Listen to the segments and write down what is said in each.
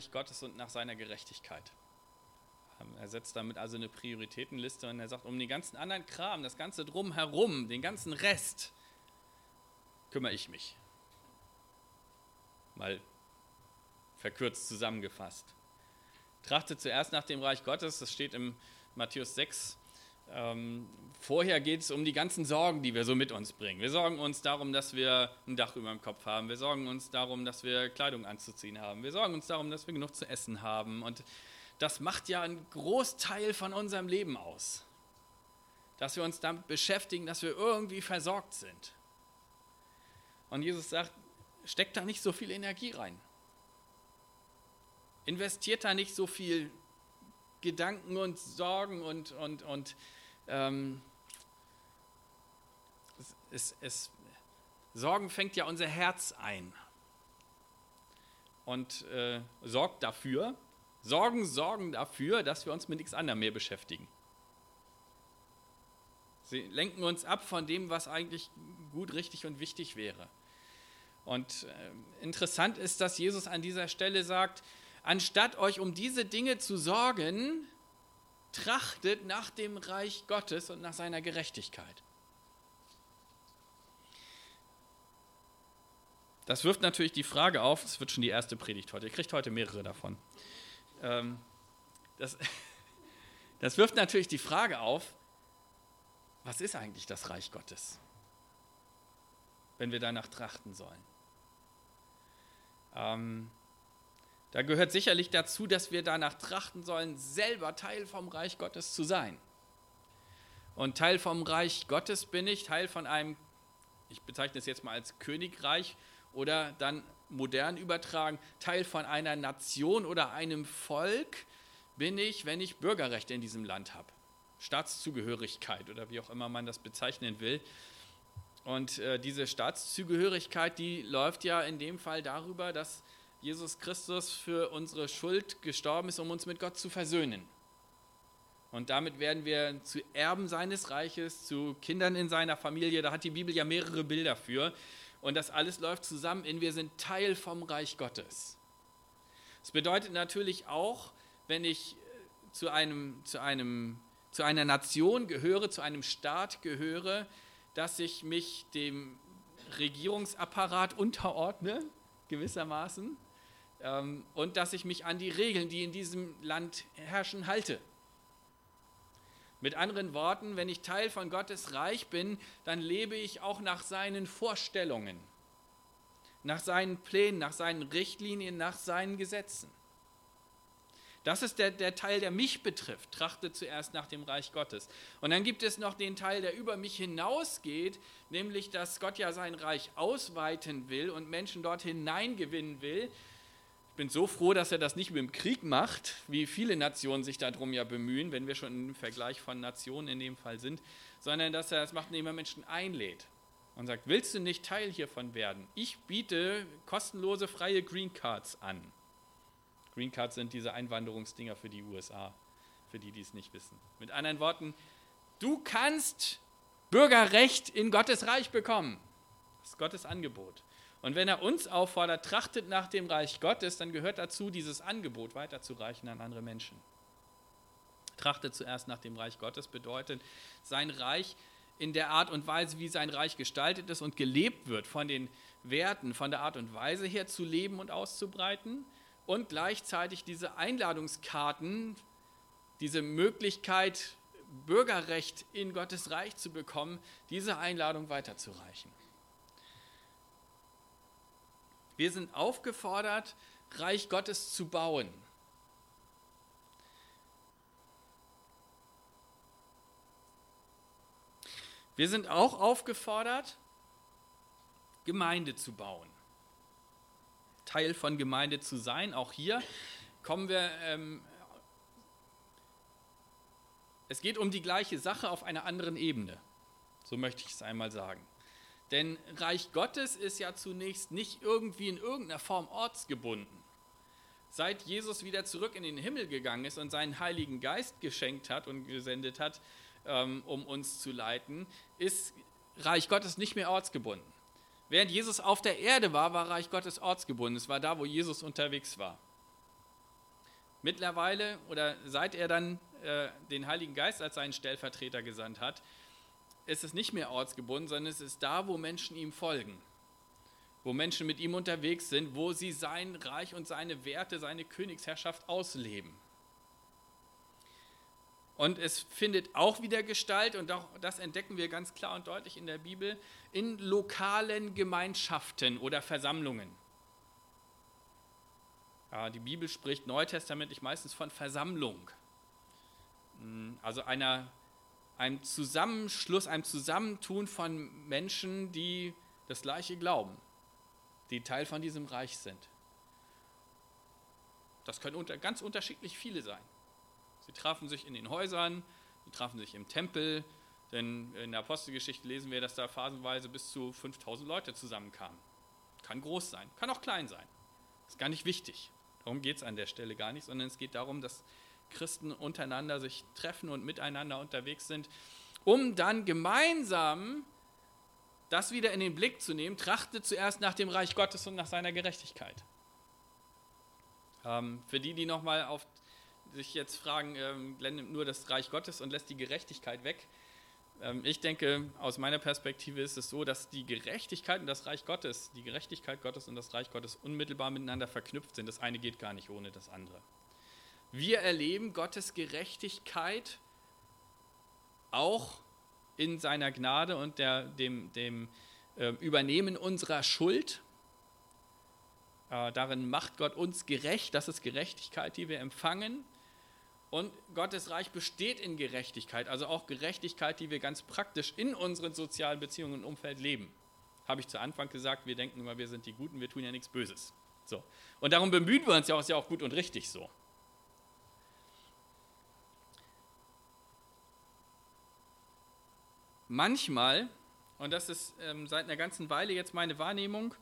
Gottes und nach seiner Gerechtigkeit. Er setzt damit also eine Prioritätenliste und er sagt, um den ganzen anderen Kram, das ganze Drumherum, den ganzen Rest, kümmere ich mich. Mal verkürzt zusammengefasst. Trachtet zuerst nach dem Reich Gottes, das steht im Matthäus 6. Vorher geht es um die ganzen Sorgen, die wir so mit uns bringen. Wir sorgen uns darum, dass wir ein Dach über dem Kopf haben. Wir sorgen uns darum, dass wir Kleidung anzuziehen haben. Wir sorgen uns darum, dass wir genug zu essen haben. Und das macht ja einen Großteil von unserem Leben aus. Dass wir uns damit beschäftigen, dass wir irgendwie versorgt sind. Und Jesus sagt, steckt da nicht so viel Energie rein. Investiert da nicht so viel Gedanken und Sorgen und Sorgen fängt ja unser Herz ein und sorgen dafür, dass wir uns mit nichts anderem mehr beschäftigen. Sie lenken uns ab von dem, was eigentlich gut, richtig und wichtig wäre. Und interessant ist, dass Jesus an dieser Stelle sagt, anstatt euch um diese Dinge zu sorgen, trachtet nach dem Reich Gottes und nach seiner Gerechtigkeit. Das wirft natürlich die Frage auf, das wird schon die erste Predigt heute, ihr kriegt heute mehrere davon. Das wirft natürlich die Frage auf, was ist eigentlich das Reich Gottes, wenn wir danach trachten sollen? Da gehört sicherlich dazu, dass wir danach trachten sollen, selber Teil vom Reich Gottes zu sein. Und Teil vom Reich Gottes bin ich, Teil von einem, ich bezeichne es jetzt mal als Königreich oder dann modern übertragen, Teil von einer Nation oder einem Volk bin ich, wenn ich Bürgerrechte in diesem Land habe. Staatszugehörigkeit oder wie auch immer man das bezeichnen will. Und diese Staatszugehörigkeit, die läuft ja in dem Fall darüber, dass Jesus Christus für unsere Schuld gestorben ist, um uns mit Gott zu versöhnen. Und damit werden wir zu Erben seines Reiches, zu Kindern in seiner Familie. Da hat die Bibel ja mehrere Bilder für. Und das alles läuft zusammen in, wir sind Teil vom Reich Gottes. Das bedeutet natürlich auch, wenn ich zu einer Nation gehöre, zu einem Staat gehöre, dass ich mich dem Regierungsapparat unterordne, gewissermaßen, und dass ich mich an die Regeln, die in diesem Land herrschen, halte. Mit anderen Worten, wenn ich Teil von Gottes Reich bin, dann lebe ich auch nach seinen Vorstellungen, nach seinen Plänen, nach seinen Richtlinien, nach seinen Gesetzen. Das ist der Teil, der mich betrifft. Trachte zuerst nach dem Reich Gottes. Und dann gibt es noch den Teil, der über mich hinausgeht, nämlich, dass Gott ja sein Reich ausweiten will und Menschen dort hineingewinnen will. Ich bin so froh, dass er das nicht mit dem Krieg macht, wie viele Nationen sich darum ja bemühen, wenn wir schon im Vergleich von Nationen in dem Fall sind, sondern dass er das macht, indem er Menschen einlädt und sagt, willst du nicht Teil hiervon werden? Ich biete kostenlose, freie Green Cards an. Green Cards sind diese Einwanderungsdinger für die USA, für die, die es nicht wissen. Mit anderen Worten, du kannst Bürgerrecht in Gottes Reich bekommen. Das ist Gottes Angebot. Und wenn er uns auffordert, trachtet nach dem Reich Gottes, dann gehört dazu, dieses Angebot weiterzureichen an andere Menschen. Trachtet zuerst nach dem Reich Gottes bedeutet, sein Reich in der Art und Weise, wie sein Reich gestaltet ist und gelebt wird, von den Werten, von der Art und Weise her zu leben und auszubreiten. Und gleichzeitig diese Einladungskarten, diese Möglichkeit, Bürgerrecht in Gottes Reich zu bekommen, diese Einladung weiterzureichen. Wir sind aufgefordert, Reich Gottes zu bauen. Wir sind auch aufgefordert, Gemeinde zu bauen. Teil von Gemeinde zu sein. Auch hier kommen wir, es geht um die gleiche Sache auf einer anderen Ebene. So möchte ich es einmal sagen. Denn Reich Gottes ist ja zunächst nicht irgendwie in irgendeiner Form ortsgebunden. Seit Jesus wieder zurück in den Himmel gegangen ist und seinen Heiligen Geist geschenkt hat und gesendet hat, um uns zu leiten, ist Reich Gottes nicht mehr ortsgebunden. Während Jesus auf der Erde war, war Reich Gottes ortsgebunden. Es war da, wo Jesus unterwegs war. Mittlerweile oder seit er dann den Heiligen Geist als seinen Stellvertreter gesandt hat, ist es nicht mehr ortsgebunden, sondern es ist da, wo Menschen ihm folgen, wo Menschen mit ihm unterwegs sind, wo sie sein Reich und seine Werte, seine Königsherrschaft ausleben. Und es findet auch wieder Gestalt, und auch das entdecken wir ganz klar und deutlich in der Bibel, in lokalen Gemeinschaften oder Versammlungen. Ja, die Bibel spricht neutestamentlich meistens von Versammlung. Also einem Zusammenschluss, einem Zusammentun von Menschen, die das Gleiche glauben, die Teil von diesem Reich sind. Das können ganz unterschiedlich viele sein. Sie trafen sich in den Häusern, sie trafen sich im Tempel, denn in der Apostelgeschichte lesen wir, dass da phasenweise bis zu 5000 Leute zusammenkamen. Kann groß sein, kann auch klein sein. Ist gar nicht wichtig. Darum geht es an der Stelle gar nicht, sondern es geht darum, dass Christen untereinander sich treffen und miteinander unterwegs sind, um dann gemeinsam das wieder in den Blick zu nehmen. Trachtet zuerst nach dem Reich Gottes und nach seiner Gerechtigkeit. Für die nochmal sich jetzt fragen, blendet nur das Reich Gottes und lässt die Gerechtigkeit weg. Ich denke, aus meiner Perspektive ist es so, dass die Gerechtigkeit und das Reich Gottes, die Gerechtigkeit Gottes und das Reich Gottes unmittelbar miteinander verknüpft sind. Das eine geht gar nicht ohne das andere. Wir erleben Gottes Gerechtigkeit auch in seiner Gnade und dem Übernehmen unserer Schuld. Darin macht Gott uns gerecht, das ist Gerechtigkeit, die wir empfangen. Und Gottes Reich besteht in Gerechtigkeit, also auch Gerechtigkeit, die wir ganz praktisch in unseren sozialen Beziehungen und Umfeld leben. Habe ich zu Anfang gesagt, wir denken immer, wir sind die Guten, wir tun ja nichts Böses. So. Und darum bemühen wir uns ja auch, ist ja auch gut und richtig so. Manchmal, und das ist seit einer ganzen Weile jetzt meine Wahrnehmung,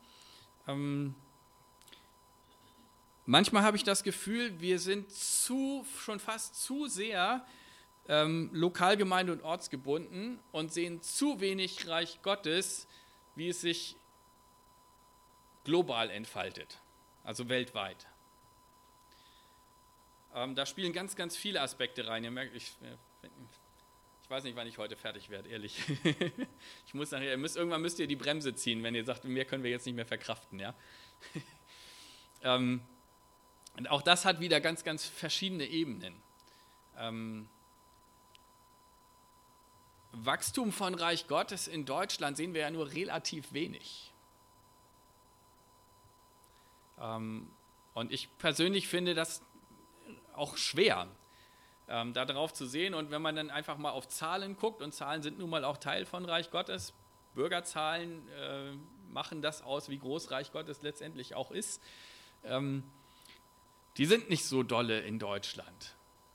manchmal habe ich das Gefühl, wir sind schon fast zu sehr Lokalgemeinde- und ortsgebunden und sehen zu wenig Reich Gottes, wie es sich global entfaltet, also weltweit. Da spielen ganz, ganz viele Aspekte rein. Ihr merkt, ich weiß nicht, wann ich heute fertig werde, ehrlich. Ich muss nachher, irgendwann müsst ihr die Bremse ziehen, wenn ihr sagt, mehr können wir jetzt nicht mehr verkraften. Ja? Und auch das hat wieder ganz, ganz verschiedene Ebenen. Wachstum von Reich Gottes in Deutschland sehen wir ja nur relativ wenig. Und ich persönlich finde das auch schwer, da drauf zu sehen. Und wenn man dann einfach mal auf Zahlen guckt, und Zahlen sind nun mal auch Teil von Reich Gottes, Bürgerzahlen machen das aus, wie groß Reich Gottes letztendlich auch ist, die sind nicht so dolle in Deutschland.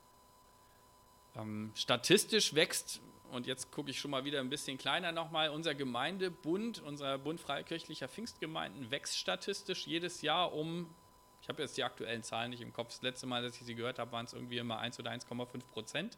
Statistisch wächst, und jetzt gucke ich schon mal wieder ein bisschen kleiner nochmal, unser Gemeindebund, unser Bund freikirchlicher Pfingstgemeinden wächst statistisch jedes Jahr ich habe jetzt die aktuellen Zahlen nicht im Kopf, das letzte Mal, dass ich sie gehört habe, waren es irgendwie immer 1 oder 1,5%.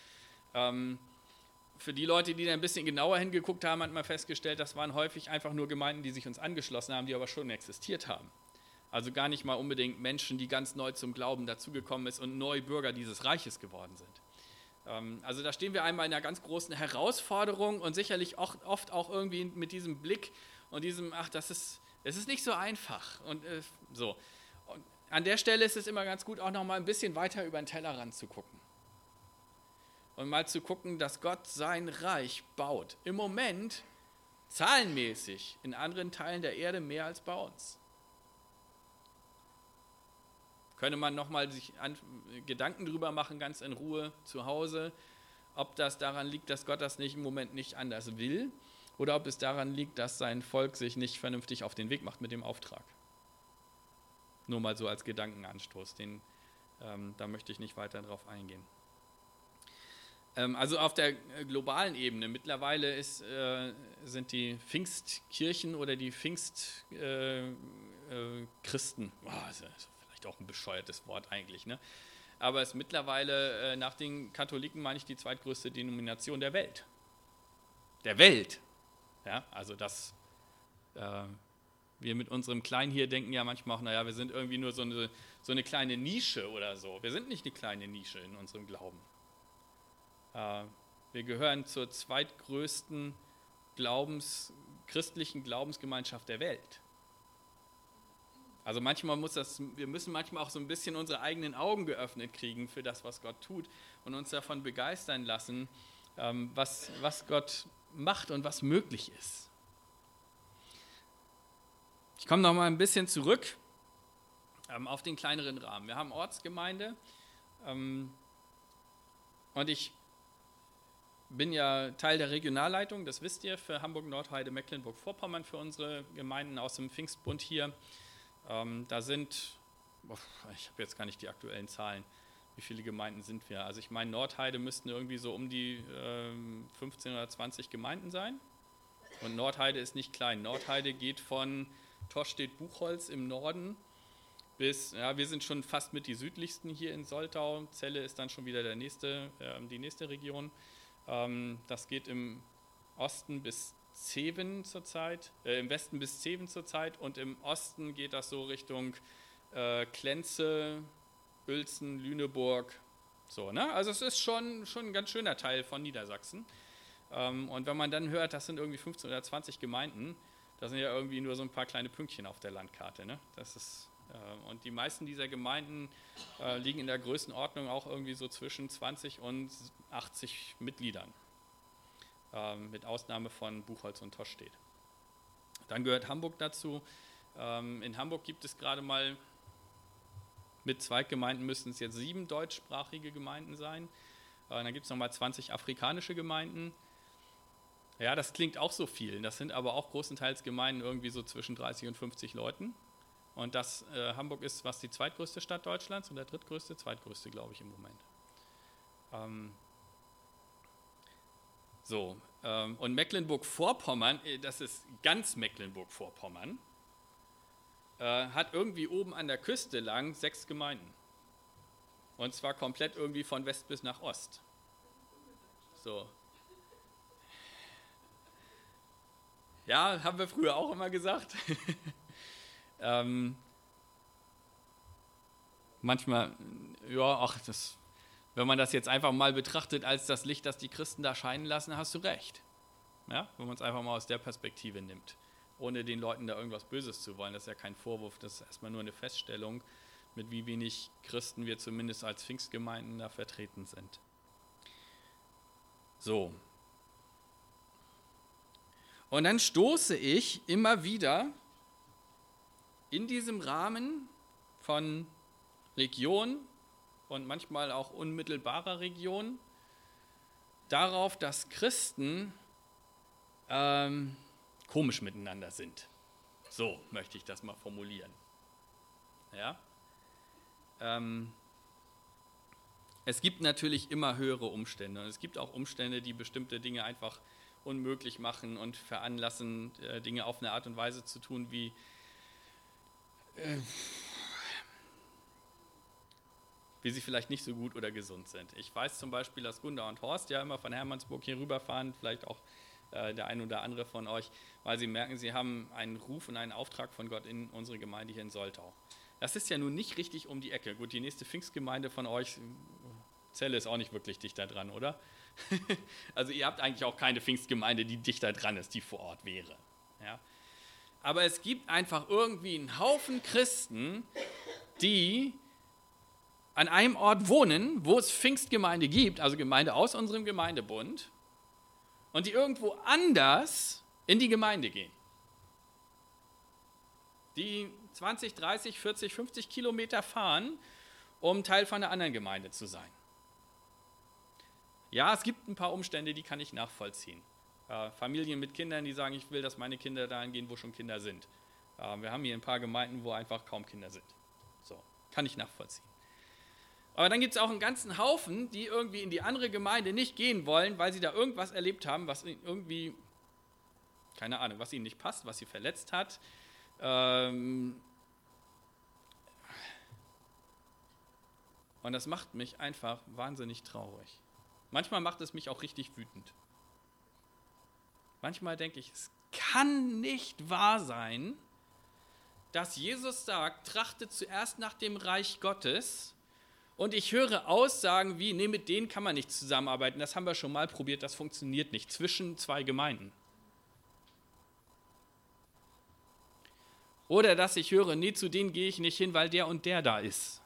Für die Leute, die da ein bisschen genauer hingeguckt haben, hat man festgestellt, das waren häufig einfach nur Gemeinden, die sich uns angeschlossen haben, die aber schon existiert haben. Also gar nicht mal unbedingt Menschen, die ganz neu zum Glauben dazugekommen sind und neu Bürger dieses Reiches geworden sind. Also da stehen wir einmal in einer ganz großen Herausforderung und sicherlich auch oft auch irgendwie mit diesem Blick und diesem, es ist nicht so einfach. Und so. Und an der Stelle ist es immer ganz gut, auch noch mal ein bisschen weiter über den Tellerrand zu gucken. Und mal zu gucken, dass Gott sein Reich baut. Im Moment zahlenmäßig in anderen Teilen der Erde mehr als bei uns. Könnte man nochmal sich Gedanken drüber machen, ganz in Ruhe zu Hause, ob das daran liegt, dass Gott das nicht im Moment nicht anders will oder ob es daran liegt, dass sein Volk sich nicht vernünftig auf den Weg macht mit dem Auftrag. Nur mal so als Gedankenanstoß, da möchte ich nicht weiter drauf eingehen. Also auf der globalen Ebene, mittlerweile sind die Pfingstkirchen oder die Pfingstchristen, das ist vielleicht auch ein bescheuertes Wort eigentlich, ne? Aber es ist mittlerweile nach den Katholiken, meine ich, die zweitgrößte Denomination der Welt. Der Welt! Ja, also dass wir mit unserem Klein hier denken ja manchmal auch, naja, wir sind irgendwie nur so so eine kleine Nische oder so. Wir sind nicht eine kleine Nische in unserem Glauben. Wir gehören zur zweitgrößten christlichen Glaubensgemeinschaft der Welt. Also wir müssen manchmal auch so ein bisschen unsere eigenen Augen geöffnet kriegen für das, was Gott tut und uns davon begeistern lassen, was Gott macht und was möglich ist. Ich komme noch mal ein bisschen zurück auf den kleineren Rahmen. Wir haben Ortsgemeinde und ich bin ja Teil der Regionalleitung, das wisst ihr, für Hamburg-Nordheide, Mecklenburg-Vorpommern, für unsere Gemeinden aus dem Pfingstbund hier. Da sind, ich habe jetzt gar nicht die aktuellen Zahlen, wie viele Gemeinden sind wir? Also ich meine, Nordheide müssten irgendwie so um die 15 oder 20 Gemeinden sein. Und Nordheide ist nicht klein. Nordheide geht von Tostedt-Buchholz im Norden bis, ja, wir sind schon fast mit die südlichsten hier in Soltau. Celle ist dann schon wieder die nächste Region. Das geht im Osten bis Zeven zurzeit, im Westen bis Zeven zurzeit und im Osten geht das so Richtung Klenze, Uelzen, Lüneburg. So, ne? Also es ist schon ein ganz schöner Teil von Niedersachsen. Und wenn man dann hört, das sind irgendwie 15 oder 20 Gemeinden, das sind ja irgendwie nur so ein paar kleine Pünktchen auf der Landkarte. Ne? Und die meisten dieser Gemeinden liegen in der Größenordnung auch irgendwie so zwischen 20 und 80 Mitgliedern, mit Ausnahme von Buchholz und Tostedt. Dann gehört Hamburg dazu. In Hamburg gibt es gerade mal, mit Zweiggemeinden müssten es jetzt 7 deutschsprachige Gemeinden sein. Dann gibt es nochmal 20 afrikanische Gemeinden. Ja, das klingt auch so viel. Das sind aber auch großenteils Gemeinden irgendwie so zwischen 30 und 50 Leuten. Und Hamburg ist was die zweitgrößte Stadt Deutschlands und der zweitgrößte, glaube ich, im Moment. Und Mecklenburg-Vorpommern, das ist ganz Mecklenburg-Vorpommern, hat irgendwie oben an der Küste lang 6 Gemeinden. Und zwar komplett irgendwie von West bis nach Ost. So. Ja, haben wir früher auch immer gesagt. Manchmal, ja, wenn man das jetzt einfach mal betrachtet als das Licht, das die Christen da scheinen lassen, hast du recht. Ja, wenn man es einfach mal aus der Perspektive nimmt, ohne den Leuten da irgendwas Böses zu wollen. Das ist ja kein Vorwurf, das ist erstmal nur eine Feststellung, mit wie wenig Christen wir zumindest als Pfingstgemeinden da vertreten sind. So. Und dann stoße ich immer wieder in diesem Rahmen von Region und manchmal auch unmittelbarer Region darauf, dass Christen komisch miteinander sind. So möchte ich das mal formulieren. Ja? Es gibt natürlich immer höhere Umstände und es gibt auch Umstände, die bestimmte Dinge einfach unmöglich machen und veranlassen, Dinge auf eine Art und Weise zu tun, wie sie vielleicht nicht so gut oder gesund sind. Ich weiß zum Beispiel, dass Gunda und Horst ja immer von Hermannsburg hier rüberfahren, vielleicht auch der ein oder andere von euch, weil sie merken, sie haben einen Ruf und einen Auftrag von Gott in unsere Gemeinde hier in Soltau. Das ist ja nun nicht richtig um die Ecke. Gut, die nächste Pfingstgemeinde von euch, Celle ist auch nicht wirklich dichter dran, oder? Also ihr habt eigentlich auch keine Pfingstgemeinde, die dichter dran ist, die vor Ort wäre. Ja? Aber es gibt einfach irgendwie einen Haufen Christen, die an einem Ort wohnen, wo es Pfingstgemeinde gibt, also Gemeinde aus unserem Gemeindebund, und die irgendwo anders in die Gemeinde gehen. Die 20, 30, 40, 50 Kilometer fahren, um Teil von einer anderen Gemeinde zu sein. Ja, es gibt ein paar Umstände, die kann ich nachvollziehen. Familien mit Kindern, die sagen, ich will, dass meine Kinder dahin gehen, wo schon Kinder sind. Wir haben hier ein paar Gemeinden, wo einfach kaum Kinder sind. So, kann ich nachvollziehen. Aber dann gibt es auch einen ganzen Haufen, die irgendwie in die andere Gemeinde nicht gehen wollen, weil sie da irgendwas erlebt haben, was irgendwie, keine Ahnung, was ihnen nicht passt, was sie verletzt hat. Und das macht mich einfach wahnsinnig traurig. Manchmal macht es mich auch richtig wütend. Manchmal denke ich, es kann nicht wahr sein, dass Jesus sagt, trachtet zuerst nach dem Reich Gottes. Und ich höre Aussagen wie, nee, mit denen kann man nicht zusammenarbeiten. Das haben wir schon mal probiert, das funktioniert nicht zwischen zwei Gemeinden. Oder dass ich höre, nee, zu denen gehe ich nicht hin, weil der und der da ist.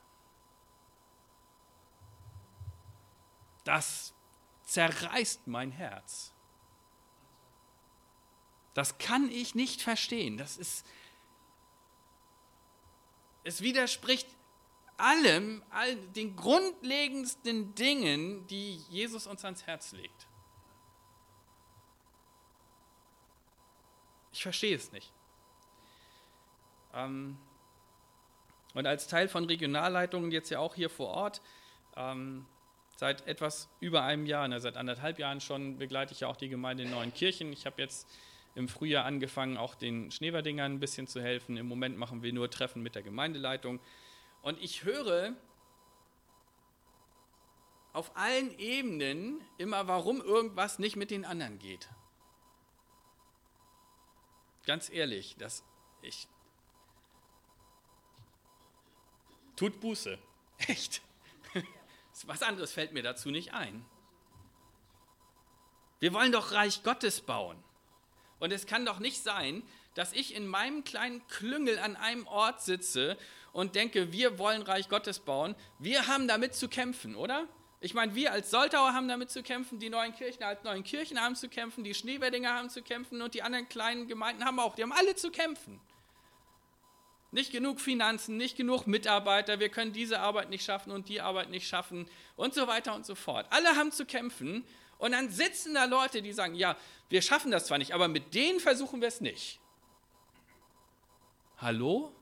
Das zerreißt mein Herz. Das kann ich nicht verstehen. Es widerspricht all den grundlegendsten Dingen, die Jesus uns ans Herz legt. Ich verstehe es nicht. Und als Teil von Regionalleitungen jetzt ja auch hier vor Ort, seit etwas über einem Jahr, seit 1,5 Jahren schon, begleite ich ja auch die Gemeinde in Neuenkirchen. Ich habe jetzt im Frühjahr angefangen, auch den Schneverdingern ein bisschen zu helfen. Im Moment machen wir nur Treffen mit der Gemeindeleitung. Und ich höre auf allen Ebenen immer, warum irgendwas nicht mit den anderen geht. Ganz ehrlich, tut Buße. Echt. Was anderes fällt mir dazu nicht ein. Wir wollen doch Reich Gottes bauen. Und es kann doch nicht sein, dass ich in meinem kleinen Klüngel an einem Ort sitze und denke, wir wollen Reich Gottes bauen. Wir haben damit zu kämpfen, oder? Ich meine, wir als Soltauer haben damit zu kämpfen, die Neuenkirchen als Neuenkirchen haben zu kämpfen, die Schneewerdinger haben zu kämpfen und die anderen kleinen Gemeinden haben auch. Die haben alle zu kämpfen. Nicht genug Finanzen, nicht genug Mitarbeiter, wir können diese Arbeit nicht schaffen und die Arbeit nicht schaffen und so weiter und so fort. Alle haben zu kämpfen und dann sitzen da Leute, die sagen, ja, wir schaffen das zwar nicht, aber mit denen versuchen wir es nicht. Hallo?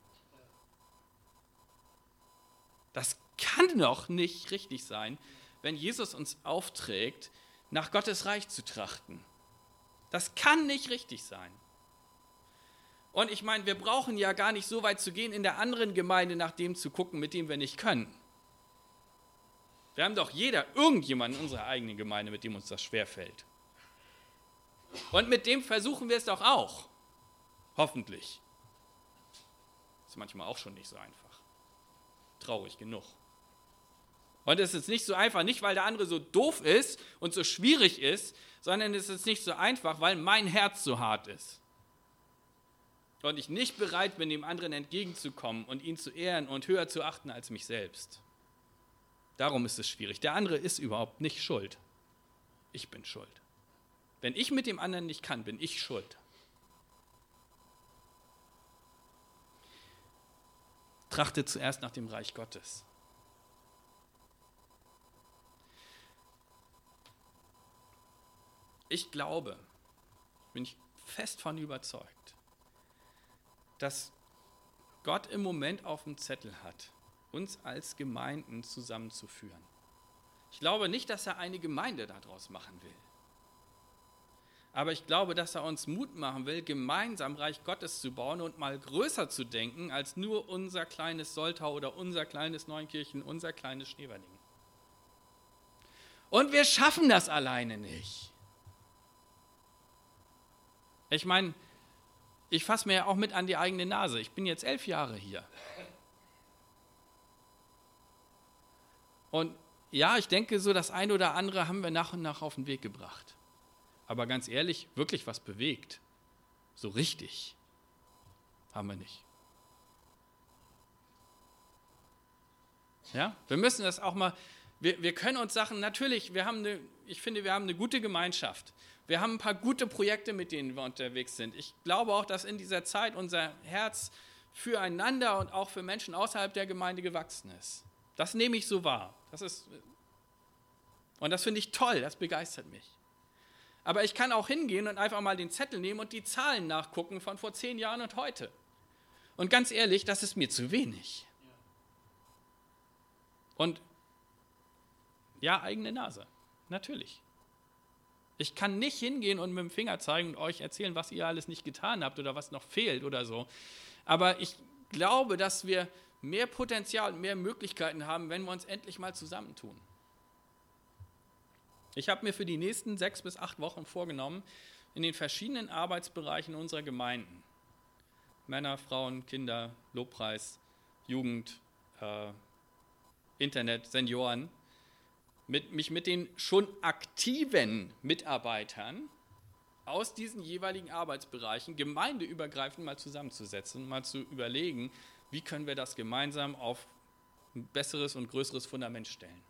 Das kann doch nicht richtig sein, wenn Jesus uns aufträgt, nach Gottes Reich zu trachten. Das kann nicht richtig sein. Und ich meine, wir brauchen ja gar nicht so weit zu gehen, in der anderen Gemeinde nach dem zu gucken, mit dem wir nicht können. Wir haben doch irgendjemanden in unserer eigenen Gemeinde, mit dem uns das schwerfällt. Und mit dem versuchen wir es doch auch. Hoffentlich. Ist manchmal auch schon nicht so einfach. Traurig genug. Und es ist nicht so einfach, nicht weil der andere so doof ist und so schwierig ist, sondern es ist nicht so einfach, weil mein Herz so hart ist. Und ich nicht bereit bin, dem anderen entgegenzukommen und ihn zu ehren und höher zu achten als mich selbst. Darum ist es schwierig. Der andere ist überhaupt nicht schuld. Ich bin schuld. Wenn ich mit dem anderen nicht kann, bin ich schuld. Trachtet zuerst nach dem Reich Gottes. Ich glaube, bin ich fest von überzeugt, dass Gott im Moment auf dem Zettel hat, uns als Gemeinden zusammenzuführen. Ich glaube nicht, dass er eine Gemeinde daraus machen will. Aber ich glaube, dass er uns Mut machen will, gemeinsam Reich Gottes zu bauen und mal größer zu denken, als nur unser kleines Soltau oder unser kleines Neuenkirchen, unser kleines Schneverding. Und wir schaffen das alleine nicht. Ich meine, ich fasse mir ja auch mit an die eigene Nase. Ich bin jetzt 11 Jahre hier. Und ja, ich denke, so das eine oder andere haben wir nach und nach auf den Weg gebracht. Aber ganz ehrlich, wirklich was bewegt. So richtig haben wir nicht. Ja, wir müssen das auch mal, wir können uns Sachen, natürlich, ich finde, wir haben eine gute Gemeinschaft. Wir haben ein paar gute Projekte, mit denen wir unterwegs sind. Ich glaube auch, dass in dieser Zeit unser Herz füreinander und auch für Menschen außerhalb der Gemeinde gewachsen ist. Das nehme ich so wahr. Und das finde ich toll, das begeistert mich. Aber ich kann auch hingehen und einfach mal den Zettel nehmen und die Zahlen nachgucken von vor 10 Jahren und heute. Und ganz ehrlich, das ist mir zu wenig. Und ja, eigene Nase, natürlich. Ich kann nicht hingehen und mit dem Finger zeigen und euch erzählen, was ihr alles nicht getan habt oder was noch fehlt oder so. Aber ich glaube, dass wir mehr Potenzial und mehr Möglichkeiten haben, wenn wir uns endlich mal zusammentun. Ich habe mir für die nächsten 6 bis 8 Wochen vorgenommen, in den verschiedenen Arbeitsbereichen unserer Gemeinden Männer, Frauen, Kinder, Lobpreis, Jugend, Internet, Senioren, mich mit den schon aktiven Mitarbeitern aus diesen jeweiligen Arbeitsbereichen gemeindeübergreifend mal zusammenzusetzen und mal zu überlegen, wie können wir das gemeinsam auf ein besseres und größeres Fundament stellen.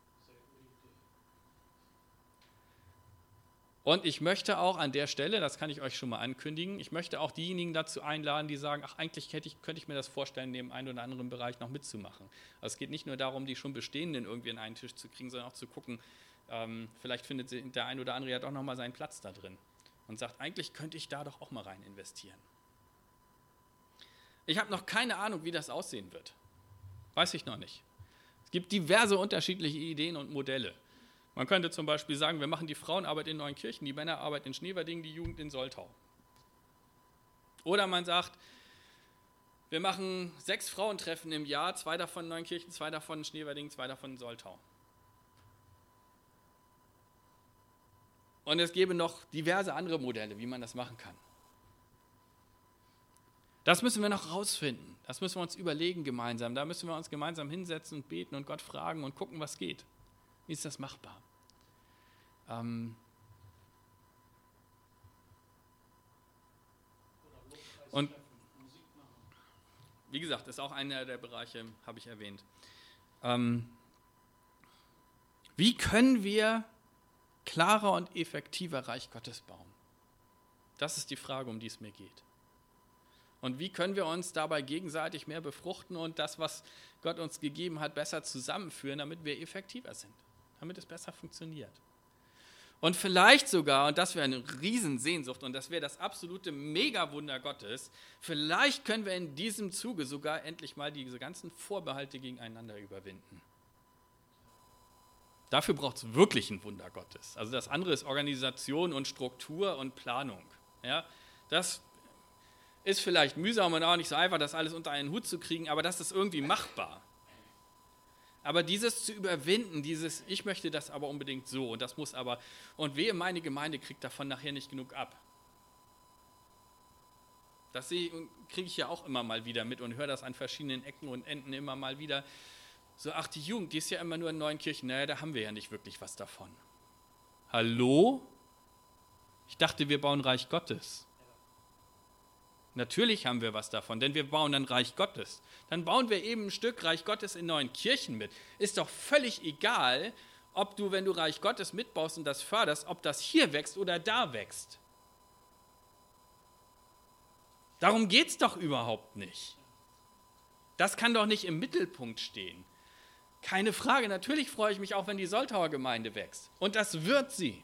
Und ich möchte auch an der Stelle, das kann ich euch schon mal ankündigen, ich möchte auch diejenigen dazu einladen, die sagen, ach, eigentlich könnte ich mir das vorstellen, in dem einen oder anderen Bereich noch mitzumachen. Also es geht nicht nur darum, die schon Bestehenden irgendwie an einen Tisch zu kriegen, sondern auch zu gucken, vielleicht findet der ein oder andere ja doch nochmal seinen Platz da drin und sagt, eigentlich könnte ich da doch auch mal rein investieren. Ich habe noch keine Ahnung, wie das aussehen wird. Weiß ich noch nicht. Es gibt diverse unterschiedliche Ideen und Modelle. Man könnte zum Beispiel sagen, wir machen die Frauenarbeit in Neunkirchen, die Männerarbeit in Schneverding, die Jugend in Soltau. Oder man sagt, wir machen 6 Frauentreffen im Jahr, 2 davon in Neunkirchen, 2 davon in Schneverding, 2 davon in Soltau. Und es gäbe noch diverse andere Modelle, wie man das machen kann. Das müssen wir noch rausfinden. Das müssen wir uns überlegen gemeinsam. Da müssen wir uns gemeinsam hinsetzen und beten und Gott fragen und gucken, was geht. Wie ist das machbar? Und wie gesagt, ist auch einer der Bereiche, habe ich erwähnt. Wie können wir klarer und effektiver Reich Gottes bauen? Das ist die Frage, um die es mir geht. Und wie können wir uns dabei gegenseitig mehr befruchten und das, was Gott uns gegeben hat, besser zusammenführen, damit wir effektiver sind, damit es besser funktioniert. Und vielleicht sogar, und das wäre eine Riesensehnsucht und das wäre das absolute Megawunder Gottes, vielleicht können wir in diesem Zuge sogar endlich mal diese ganzen Vorbehalte gegeneinander überwinden. Dafür braucht es wirklich ein Wunder Gottes. Also das andere ist Organisation und Struktur und Planung. Ja, das ist vielleicht mühsam und auch nicht so einfach, das alles unter einen Hut zu kriegen, aber das ist irgendwie machbar. Aber dieses zu überwinden, ich möchte das aber unbedingt so und das muss aber, und wehe, meine Gemeinde kriegt davon nachher nicht genug ab. Das kriege ich ja auch immer mal wieder mit und höre das an verschiedenen Ecken und Enden immer mal wieder. So, ach, die Jugend, die ist ja immer nur in Neunkirchen, naja, da haben wir ja nicht wirklich was davon. Hallo? Ich dachte, wir bauen Reich Gottes. Natürlich haben wir was davon, denn wir bauen dann Reich Gottes. Dann bauen wir eben ein Stück Reich Gottes in Neunkirchen mit. Ist doch völlig egal, ob du, wenn du Reich Gottes mitbaust und das förderst, ob das hier wächst oder da wächst. Darum geht es doch überhaupt nicht. Das kann doch nicht im Mittelpunkt stehen. Keine Frage, natürlich freue ich mich auch, wenn die Soltauer Gemeinde wächst. Und das wird sie.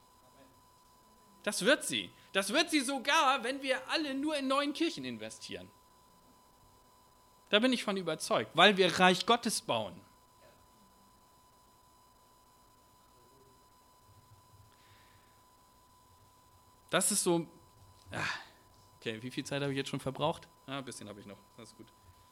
Das wird sie. Das wird sie sogar, wenn wir alle nur in Neunkirchen investieren. Da bin ich von überzeugt, weil wir Reich Gottes bauen. Das ist so. Okay, wie viel Zeit habe ich jetzt schon verbraucht? Ein bisschen habe ich noch. Das ist gut.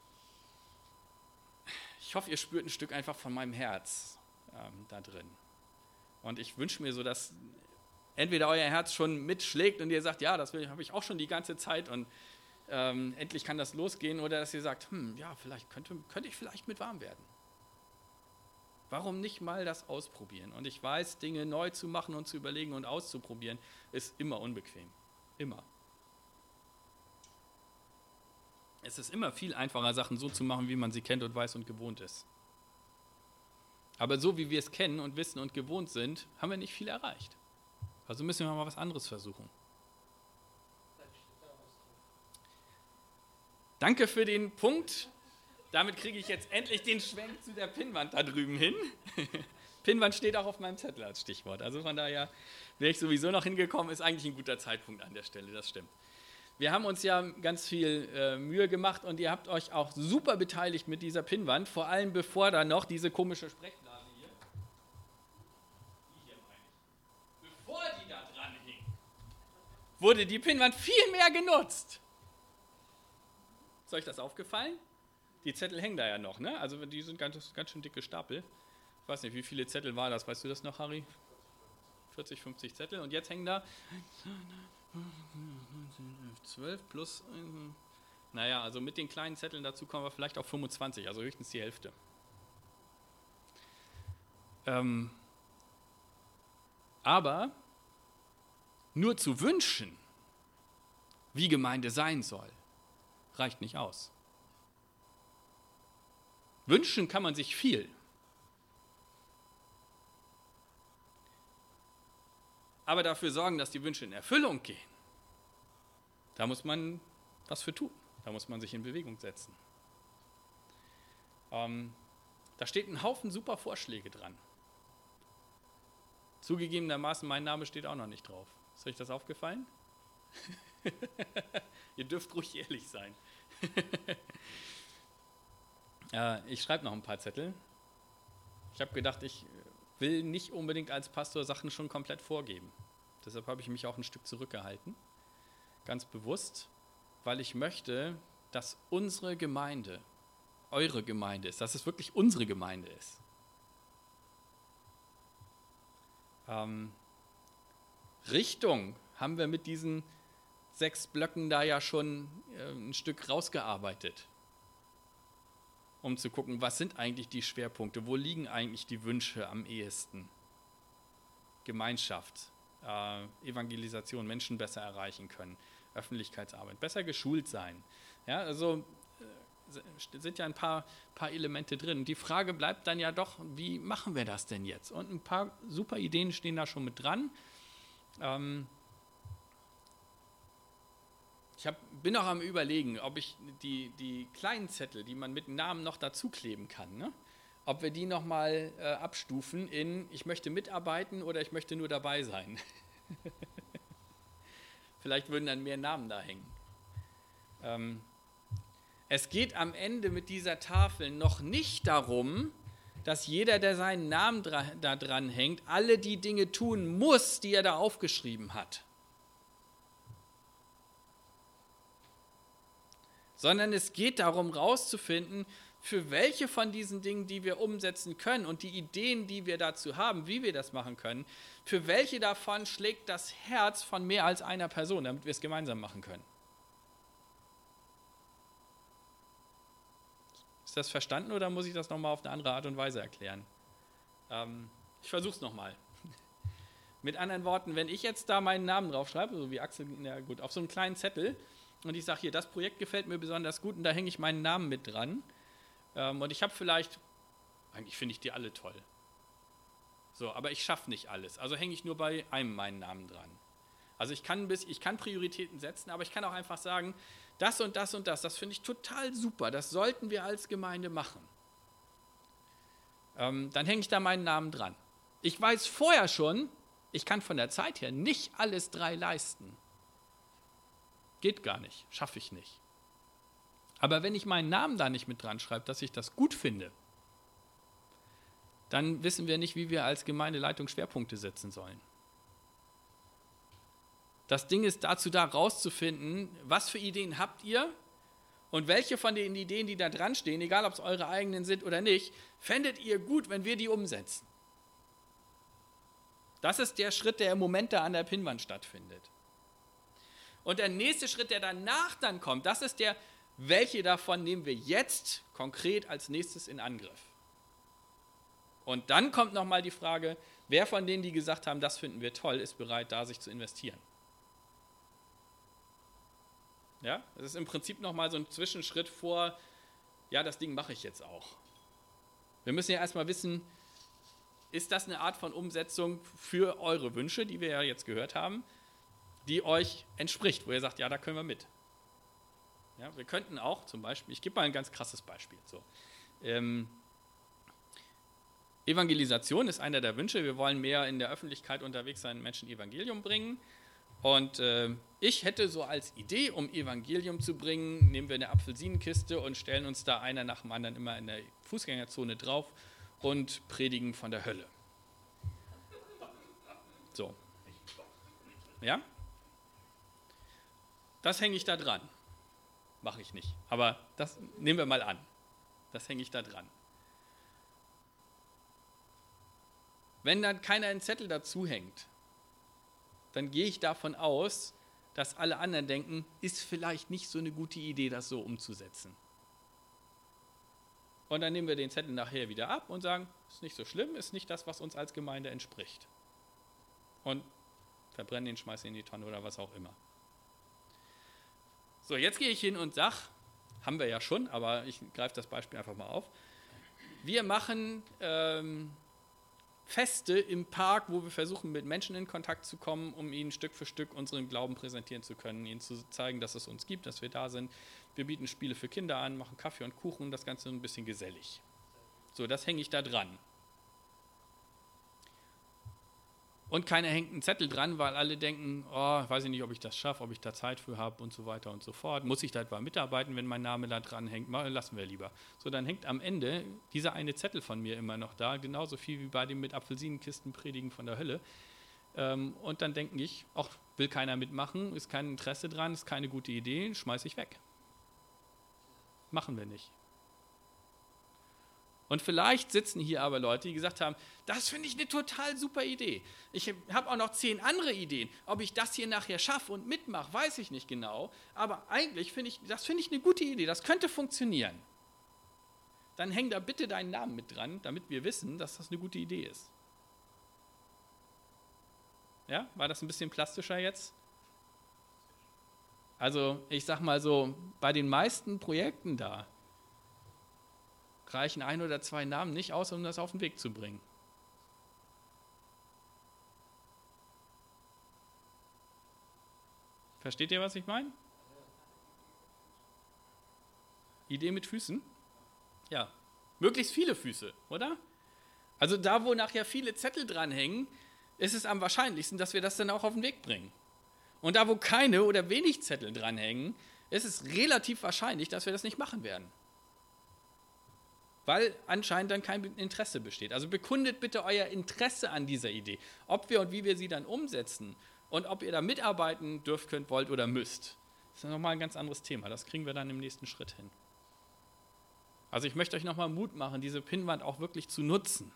Ich hoffe, ihr spürt ein Stück einfach von meinem Herz da drin. Und ich wünsche mir so, dass entweder euer Herz schon mitschlägt und ihr sagt, ja, das habe ich auch schon die ganze Zeit und endlich kann das losgehen, oder dass ihr sagt, ja, vielleicht könnte ich vielleicht mit warm werden. Warum nicht mal das ausprobieren? Und ich weiß, Dinge neu zu machen und zu überlegen und auszuprobieren, ist immer unbequem. Immer. Es ist immer viel einfacher, Sachen so zu machen, wie man sie kennt und weiß und gewohnt ist. Aber so wie wir es kennen und wissen und gewohnt sind, haben wir nicht viel erreicht. Also müssen wir mal was anderes versuchen. Danke für den Punkt. Damit kriege ich jetzt endlich den Schwenk zu der Pinnwand da drüben hin. Pinnwand steht auch auf meinem Zettel als Stichwort. Also von daher wäre ich sowieso noch hingekommen, ist eigentlich ein guter Zeitpunkt an der Stelle, das stimmt. Wir haben uns ja ganz viel Mühe gemacht und ihr habt euch auch super beteiligt mit dieser Pinnwand, vor allem bevor da noch diese komische Sprechblase hier, bevor die da dran hing, wurde die Pinnwand viel mehr genutzt. Ist euch das aufgefallen? Die Zettel hängen da ja noch, ne? Also die sind ganz schön dicke Stapel. Ich weiß nicht, wie viele Zettel war das? Weißt du das noch, Harry? 40, 50 Zettel. Und jetzt hängen da 12 plus Naja, also mit den kleinen Zetteln dazu kommen wir vielleicht auf 25, also höchstens die Hälfte. Aber nur zu wünschen, wie Gemeinde sein soll, reicht nicht aus. Wünschen kann man sich viel. Aber dafür sorgen, dass die Wünsche in Erfüllung gehen, da muss man was für tun. Da muss man sich in Bewegung setzen. Da steht ein Haufen super Vorschläge dran. Zugegebenermaßen, mein Name steht auch noch nicht drauf. Ist euch das aufgefallen? Ihr dürft ruhig ehrlich sein. Ich schreibe noch ein paar Zettel. Ich habe gedacht, ich will nicht unbedingt als Pastor Sachen schon komplett vorgeben. Deshalb habe ich mich auch ein Stück zurückgehalten. Ganz bewusst, weil ich möchte, dass unsere Gemeinde eure Gemeinde ist, dass es wirklich unsere Gemeinde ist. Richtung haben wir mit diesen 6 Blöcken da ja schon ein Stück rausgearbeitet, um zu gucken, was sind eigentlich die Schwerpunkte, wo liegen eigentlich die Wünsche am ehesten. Gemeinschaft, Evangelisation, Menschen besser erreichen können, Öffentlichkeitsarbeit, besser geschult sein. Ja, also sind ja ein paar Elemente drin. Und die Frage bleibt dann ja doch, wie machen wir das denn jetzt? Und ein paar super Ideen stehen da schon mit dran. Ich bin auch am Überlegen, ob ich die kleinen Zettel, die man mit Namen noch dazu kleben kann, ne? Ob wir die nochmal abstufen in ich möchte mitarbeiten oder ich möchte nur dabei sein. Vielleicht würden dann mehr Namen da hängen. Es geht am Ende mit dieser Tafel noch nicht darum, dass jeder, der seinen Namen da dran hängt, alle die Dinge tun muss, die er da aufgeschrieben hat. Sondern es geht darum, herauszufinden, für welche von diesen Dingen, die wir umsetzen können und die Ideen, die wir dazu haben, wie wir das machen können, für welche davon schlägt das Herz von mehr als einer Person, damit wir es gemeinsam machen können. Ist das verstanden oder muss ich das nochmal auf eine andere Art und Weise erklären? Ich versuche es nochmal. Mit anderen Worten, wenn ich jetzt da meinen Namen draufschreibe, so wie Axel, ja gut, auf so einen kleinen Zettel und ich sage hier, das Projekt gefällt mir besonders gut und da hänge ich meinen Namen mit dran und ich habe vielleicht, eigentlich finde ich die alle toll, so, aber ich schaffe nicht alles, also hänge ich nur bei einem meinen Namen dran. Also ich kann Prioritäten setzen, aber ich kann auch einfach sagen, das und das und das finde ich total super, das sollten wir als Gemeinde machen. Dann hänge ich da meinen Namen dran. Ich weiß vorher schon, ich kann von der Zeit her nicht alles 3 leisten. Geht gar nicht, schaffe ich nicht. Aber wenn ich meinen Namen da nicht mit dran schreibe, dass ich das gut finde, dann wissen wir nicht, wie wir als Gemeindeleitung Schwerpunkte setzen sollen. Das Ding ist dazu da, rauszufinden, was für Ideen habt ihr und welche von den Ideen, die da dran stehen, egal ob es eure eigenen sind oder nicht, fändet ihr gut, wenn wir die umsetzen. Das ist der Schritt, der im Moment da an der Pinnwand stattfindet. Und der nächste Schritt, der danach dann kommt, das ist der, welche davon nehmen wir jetzt konkret als nächstes in Angriff. Und dann kommt nochmal die Frage, wer von denen, die gesagt haben, das finden wir toll, ist bereit, da sich zu investieren. Ja, das ist im Prinzip nochmal so ein Zwischenschritt vor, ja, das Ding mache ich jetzt auch. Wir müssen ja erstmal wissen, ist das eine Art von Umsetzung für eure Wünsche, die wir ja jetzt gehört haben, die euch entspricht, wo ihr sagt, ja, da können wir mit. Ja, wir könnten auch zum Beispiel, ich gebe mal ein ganz krasses Beispiel. So, Evangelisation ist einer der Wünsche. Wir wollen mehr in der Öffentlichkeit unterwegs sein, Menschen Evangelium bringen. Und ich hätte so als Idee, um Evangelium zu bringen, nehmen wir eine Apfelsinenkiste und stellen uns da einer nach dem anderen immer in der Fußgängerzone drauf und predigen von der Hölle. So. Ja? Das hänge ich da dran. Mache ich nicht. Aber das nehmen wir mal an. Das hänge ich da dran. Wenn dann keiner einen Zettel dazu hängt, dann gehe ich davon aus, dass alle anderen denken, ist vielleicht nicht so eine gute Idee, das so umzusetzen. Und dann nehmen wir den Zettel nachher wieder ab und sagen, ist nicht so schlimm, ist nicht das, was uns als Gemeinde entspricht. Und verbrennen ihn, schmeißen ihn in die Tonne oder was auch immer. So, jetzt gehe ich hin und sage, haben wir ja schon, aber ich greife das Beispiel einfach mal auf. Wir machen Feste im Park, wo wir versuchen, mit Menschen in Kontakt zu kommen, um ihnen Stück für Stück unseren Glauben präsentieren zu können, ihnen zu zeigen, dass es uns gibt, dass wir da sind. Wir bieten Spiele für Kinder an, machen Kaffee und Kuchen, das Ganze ein bisschen gesellig. So, das hänge ich da dran. Und keiner hängt einen Zettel dran, weil alle denken, oh, weiß ich nicht, ob ich das schaffe, ob ich da Zeit für habe und so weiter und so fort. Muss ich da etwa mitarbeiten, wenn mein Name da dran hängt? Lassen wir lieber. So, dann hängt am Ende dieser eine Zettel von mir immer noch da, genauso viel wie bei dem mit Apfelsinenkisten predigen von der Hölle. Und dann denke ich, ach, will keiner mitmachen, ist kein Interesse dran, ist keine gute Idee, schmeiße ich weg. Machen wir nicht. Und vielleicht sitzen hier aber Leute, die gesagt haben, das finde ich eine total super Idee. Ich habe auch noch 10 andere Ideen. Ob ich das hier nachher schaffe und mitmache, weiß ich nicht genau. Aber eigentlich finde ich eine gute Idee, das könnte funktionieren. Dann häng da bitte deinen Namen mit dran, damit wir wissen, dass das eine gute Idee ist. Ja, war das ein bisschen plastischer jetzt? Also ich sag mal so, bei den meisten Projekten da, reichen 1 oder 2 Namen nicht aus, um das auf den Weg zu bringen. Versteht ihr, was ich meine? Idee mit Füßen? Ja, möglichst viele Füße, oder? Also da, wo nachher viele Zettel dranhängen, ist es am wahrscheinlichsten, dass wir das dann auch auf den Weg bringen. Und da, wo keine oder wenig Zettel dranhängen, ist es relativ wahrscheinlich, dass wir das nicht machen werden. Weil anscheinend dann kein Interesse besteht. Also bekundet bitte euer Interesse an dieser Idee, ob wir und wie wir sie dann umsetzen und ob ihr da mitarbeiten dürft, könnt, wollt oder müsst. Das ist nochmal ein ganz anderes Thema, das kriegen wir dann im nächsten Schritt hin. Also ich möchte euch nochmal Mut machen, diese Pinnwand auch wirklich zu nutzen.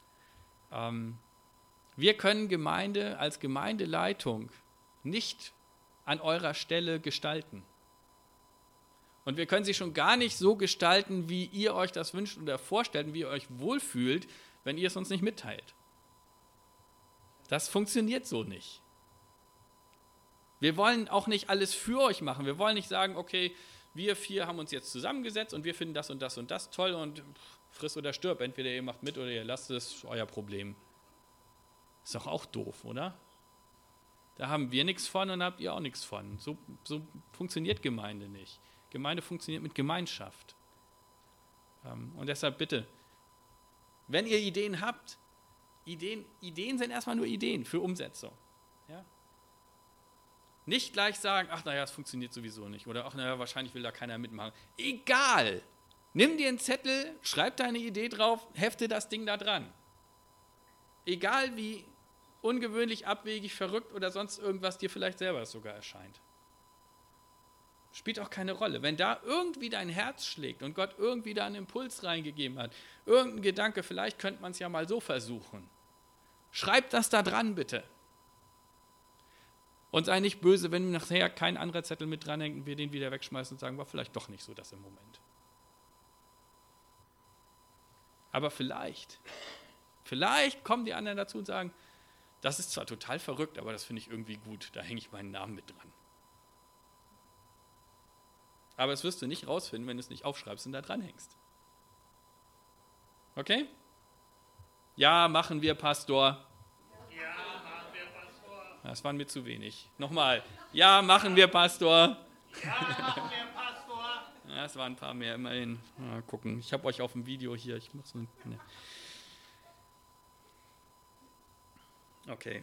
Wir können Gemeinde als Gemeindeleitung nicht an eurer Stelle gestalten. Und wir können sie schon gar nicht so gestalten, wie ihr euch das wünscht oder vorstellt und wie ihr euch wohlfühlt, wenn ihr es uns nicht mitteilt. Das funktioniert so nicht. Wir wollen auch nicht alles für euch machen. Wir wollen nicht sagen, okay, wir 4 haben uns jetzt zusammengesetzt und wir finden das und das und das toll und friss oder stirb. Entweder ihr macht mit oder ihr lasst es, euer Problem. Ist doch auch doof, oder? Da haben wir nichts von und habt ihr auch nichts von. So funktioniert Gemeinde nicht. Gemeinde funktioniert mit Gemeinschaft. Und deshalb bitte, wenn ihr Ideen habt, Ideen sind erstmal nur Ideen für Umsetzung. Ja? Nicht gleich sagen, ach naja, es funktioniert sowieso nicht. Oder ach naja, wahrscheinlich will da keiner mitmachen. Egal. Nimm dir einen Zettel, schreib deine Idee drauf, hefte das Ding da dran. Egal wie ungewöhnlich, abwegig, verrückt oder sonst irgendwas dir vielleicht selber sogar erscheint. Spielt auch keine Rolle. Wenn da irgendwie dein Herz schlägt und Gott irgendwie da einen Impuls reingegeben hat, irgendein Gedanke, vielleicht könnte man es ja mal so versuchen. Schreib das da dran, bitte. Und sei nicht böse, wenn nachher kein anderer Zettel mit dranhängt und wir den wieder wegschmeißen und sagen, war vielleicht doch nicht so das im Moment. Aber vielleicht kommen die anderen dazu und sagen, das ist zwar total verrückt, aber das finde ich irgendwie gut, da hänge ich meinen Namen mit dran. Aber das wirst du nicht rausfinden, wenn du es nicht aufschreibst und da dranhängst. Okay? Ja, machen wir, Pastor. Ja, machen wir, Pastor. Das waren mir zu wenig. Nochmal. Ja, machen wir, Pastor. Ja, machen wir, Pastor. Ja, es waren ein paar mehr, immerhin. Mal gucken. Ich habe euch auf dem Video hier. Ich muss ne. Okay.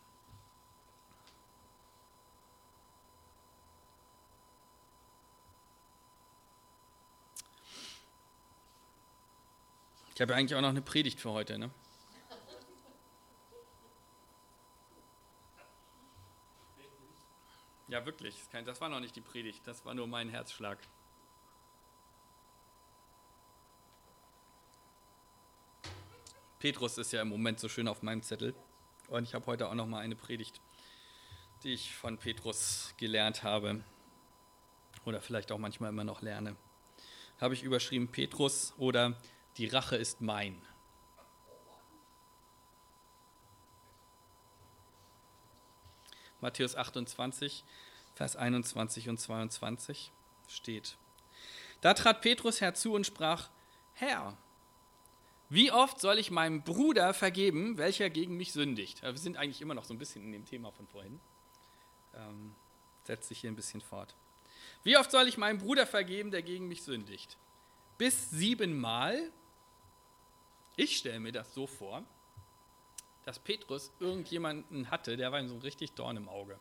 Ich habe ja eigentlich auch noch eine Predigt für heute, ne? Ja, wirklich. Das war noch nicht die Predigt, das war nur mein Herzschlag. Petrus ist ja im Moment so schön auf meinem Zettel und ich habe heute auch noch mal eine Predigt die ich von Petrus gelernt habe oder vielleicht auch manchmal immer noch lerne. Habe ich überschrieben Petrus oder die Rache ist mein. Matthäus 28, Vers 21 und 22 steht: Da trat Petrus herzu und sprach: Herr, wie oft soll ich meinem Bruder vergeben, welcher gegen mich sündigt? Wir sind eigentlich immer noch so ein bisschen in dem Thema von vorhin. Setzt sich hier ein bisschen fort. Wie oft soll ich meinem Bruder vergeben, der gegen mich sündigt? Bis 7-mal? Ich stelle mir das so vor, dass Petrus irgendjemanden hatte, der war ihm so richtig Dorn im Auge.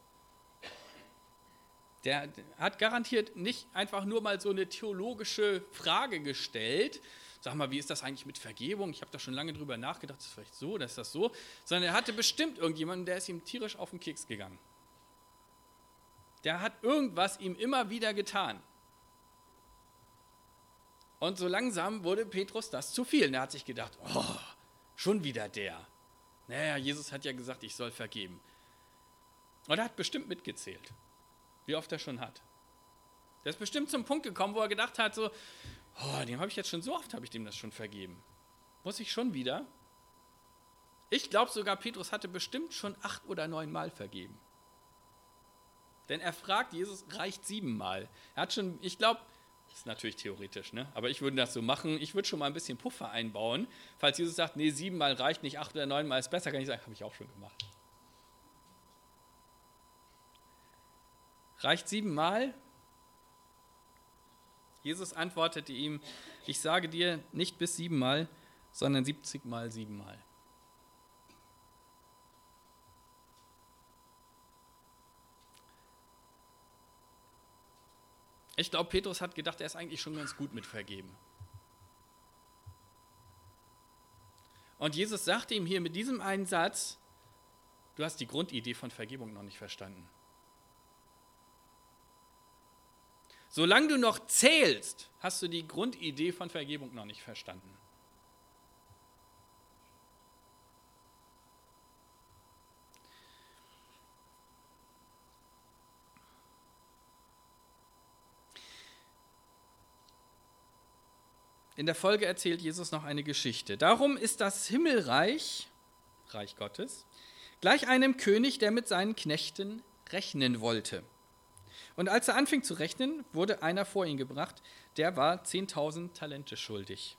Der hat garantiert nicht einfach nur mal so eine theologische Frage gestellt, sag mal, wie ist das eigentlich mit Vergebung? Ich habe da schon lange drüber nachgedacht, ist das vielleicht so, ist das so? Sondern er hatte bestimmt irgendjemanden, der ist ihm tierisch auf den Keks gegangen. Der hat irgendwas ihm immer wieder getan. Und so langsam wurde Petrus das zu viel. Und er hat sich gedacht, oh, schon wieder der. Naja, Jesus hat ja gesagt, ich soll vergeben. Und er hat bestimmt mitgezählt, wie oft er schon hat. Der ist bestimmt zum Punkt gekommen, wo er gedacht hat, so, oh, dem habe ich jetzt schon so oft, habe ich dem das schon vergeben. Muss ich schon wieder? Ich glaube sogar, Petrus hatte bestimmt schon 8 oder 9 Mal vergeben. Denn er fragt Jesus, reicht 7-mal? Er hat schon, ich glaube, das ist natürlich theoretisch, ne? Aber ich würde das so machen, ich würde schon mal ein bisschen Puffer einbauen. Falls Jesus sagt, nee, 7-mal reicht nicht, 8 oder 9-mal ist besser, kann ich sagen, habe ich auch schon gemacht. Reicht 7-mal? Jesus antwortete ihm, ich sage dir nicht bis 7-mal, sondern 70-mal 7-mal. Ich glaube, Petrus hat gedacht, er ist eigentlich schon ganz gut mit Vergeben. Und Jesus sagte ihm hier mit diesem einen Satz, du hast die Grundidee von Vergebung noch nicht verstanden. Solange du noch zählst, hast du die Grundidee von Vergebung noch nicht verstanden. In der Folge erzählt Jesus noch eine Geschichte. Darum ist das Himmelreich, Reich Gottes, gleich einem König, der mit seinen Knechten rechnen wollte. Und als er anfing zu rechnen, wurde einer vor ihn gebracht, der war 10.000 Talente schuldig.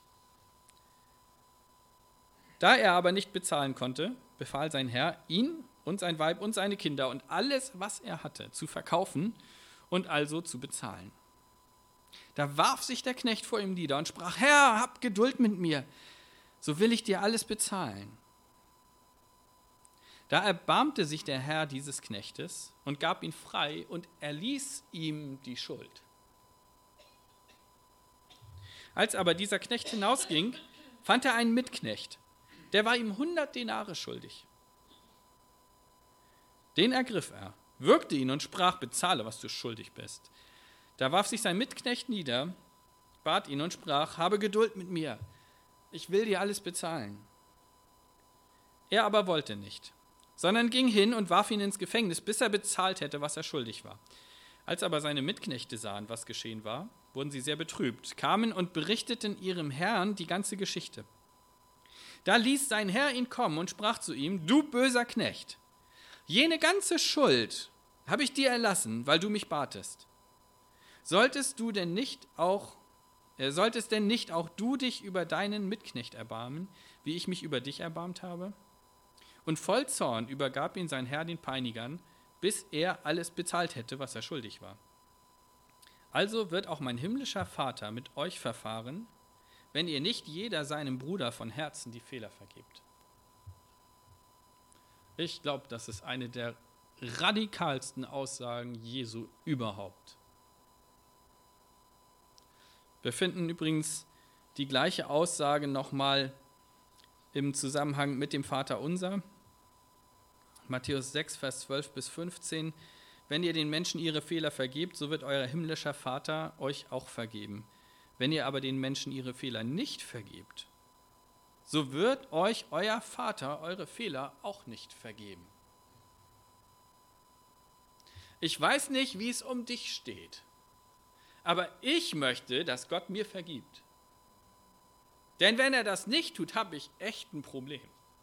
Da er aber nicht bezahlen konnte, befahl sein Herr, ihn und sein Weib und seine Kinder und alles, was er hatte, zu verkaufen und also zu bezahlen. Da warf sich der Knecht vor ihm nieder und sprach, Herr, hab Geduld mit mir, so will ich dir alles bezahlen. Da erbarmte sich der Herr dieses Knechtes und gab ihn frei und erließ ihm die Schuld. Als aber dieser Knecht hinausging, fand er einen Mitknecht, der war ihm 100 Denare schuldig. Den ergriff er, würgte ihn und sprach, bezahle, was du schuldig bist. Da warf sich sein Mitknecht nieder, bat ihn und sprach, habe Geduld mit mir, ich will dir alles bezahlen. Er aber wollte nicht, sondern ging hin und warf ihn ins Gefängnis, bis er bezahlt hätte, was er schuldig war. Als aber seine Mitknechte sahen, was geschehen war, wurden sie sehr betrübt, kamen und berichteten ihrem Herrn die ganze Geschichte. Da ließ sein Herr ihn kommen und sprach zu ihm, du böser Knecht, jene ganze Schuld habe ich dir erlassen, weil du mich batest. Solltest denn nicht auch du dich über deinen Mitknecht erbarmen, wie ich mich über dich erbarmt habe? Und voll Zorn übergab ihn sein Herr den Peinigern, bis er alles bezahlt hätte, was er schuldig war. Also wird auch mein himmlischer Vater mit euch verfahren, wenn ihr nicht jeder seinem Bruder von Herzen die Fehler vergebt. Ich glaube, das ist eine der radikalsten Aussagen Jesu überhaupt. Wir finden übrigens die gleiche Aussage nochmal im Zusammenhang mit dem Vaterunser. Matthäus 6, Vers 12 bis 15. Wenn ihr den Menschen ihre Fehler vergebt, so wird euer himmlischer Vater euch auch vergeben. Wenn ihr aber den Menschen ihre Fehler nicht vergebt, so wird euch euer Vater eure Fehler auch nicht vergeben. Ich weiß nicht, wie es um dich steht. Aber ich möchte, dass Gott mir vergibt. Denn wenn er das nicht tut, habe ich echt ein Problem.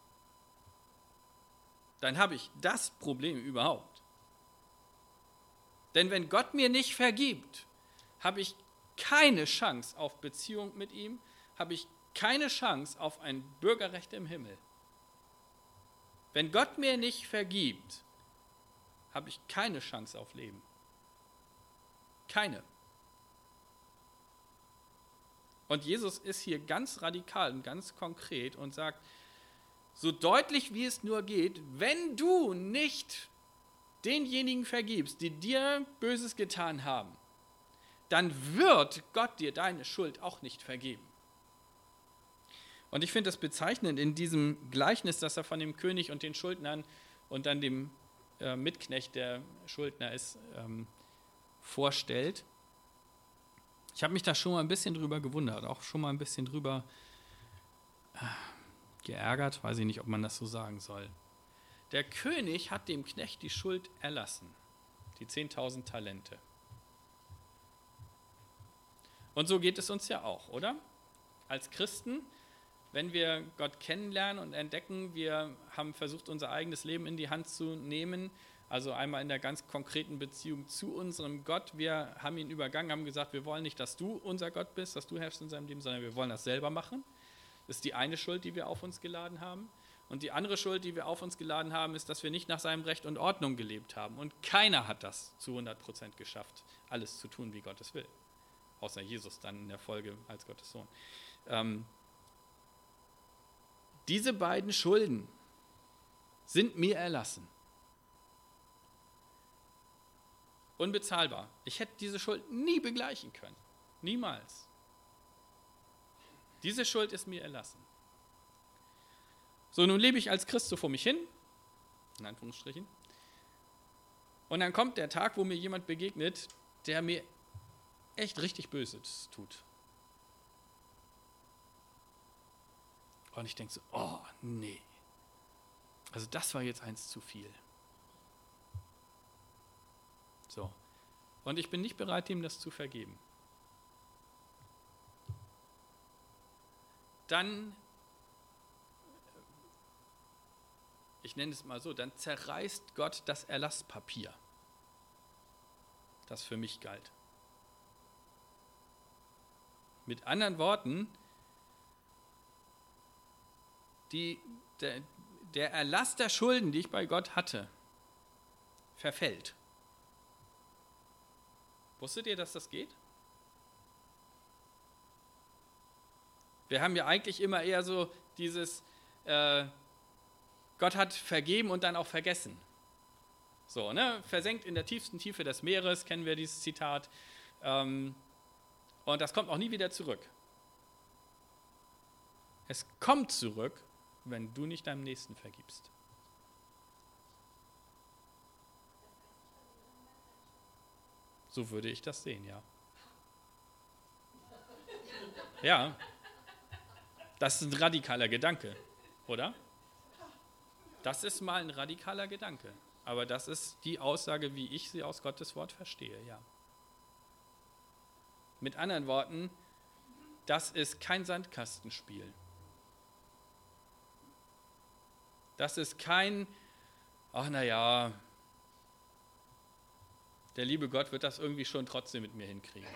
Dann habe ich das Problem überhaupt. Denn wenn Gott mir nicht vergibt, habe ich keine Chance auf Beziehung mit ihm, habe ich keine Chance auf ein Bürgerrecht im Himmel. Wenn Gott mir nicht vergibt, habe ich keine Chance auf Leben. Keine. Und Jesus ist hier ganz radikal und ganz konkret und sagt, so deutlich wie es nur geht, wenn du nicht denjenigen vergibst, die dir Böses getan haben, dann wird Gott dir deine Schuld auch nicht vergeben. Und ich finde das bezeichnend in diesem Gleichnis, das er von dem König und den Schuldnern und dann dem Mitknecht, der Schuldner ist, vorstellt. Ich habe mich da schon mal ein bisschen drüber gewundert, auch schon mal ein bisschen drüber geärgert, weiß ich nicht, ob man das so sagen soll. Der König hat dem Knecht die Schuld erlassen, die 10.000 Talente. Und so geht es uns ja auch, oder? Als Christen, wenn wir Gott kennenlernen und entdecken, wir haben versucht, unser eigenes Leben in die Hand zu nehmen, also einmal in der ganz konkreten Beziehung zu unserem Gott. Wir haben ihn übergangen, haben gesagt, wir wollen nicht, dass du unser Gott bist, dass du herrschst in seinem Leben, sondern wir wollen das selber machen. Das ist die eine Schuld, die wir auf uns geladen haben. Und die andere Schuld, die wir auf uns geladen haben, ist, dass wir nicht nach seinem Recht und Ordnung gelebt haben. Und keiner hat das zu 100% geschafft, alles zu tun, wie Gott es will. Außer Jesus dann in der Folge als Gottes Sohn. Diese beiden Schulden sind mir erlassen. Unbezahlbar. Ich hätte diese Schuld nie begleichen können. Niemals. Diese Schuld ist mir erlassen. So, nun lebe ich als Christ so vor mich hin, in Anführungsstrichen, und dann kommt der Tag, wo mir jemand begegnet, der mir echt richtig Böses tut. Und ich denke so, oh nee, also das war jetzt eins zu viel. So, und ich bin nicht bereit, ihm das zu vergeben. Dann, ich nenne es mal so, dann zerreißt Gott das Erlasspapier, das für mich galt. Mit anderen Worten, der Erlass der Schulden, die ich bei Gott hatte, verfällt. Wusstet ihr, dass das geht? Wir haben ja eigentlich immer eher so dieses, Gott hat vergeben und dann auch vergessen. So, ne? Versenkt in der tiefsten Tiefe des Meeres, kennen wir dieses Zitat. Und das kommt auch nie wieder zurück. Es kommt zurück, wenn du nicht deinem Nächsten vergibst. So würde ich das sehen, ja. Ja, das ist ein radikaler Gedanke, oder? Das ist mal ein radikaler Gedanke. Aber das ist die Aussage, wie ich sie aus Gottes Wort verstehe, ja. Mit anderen Worten, das ist kein Sandkastenspiel. Das ist kein, ach naja, der liebe Gott wird das irgendwie schon trotzdem mit mir hinkriegen.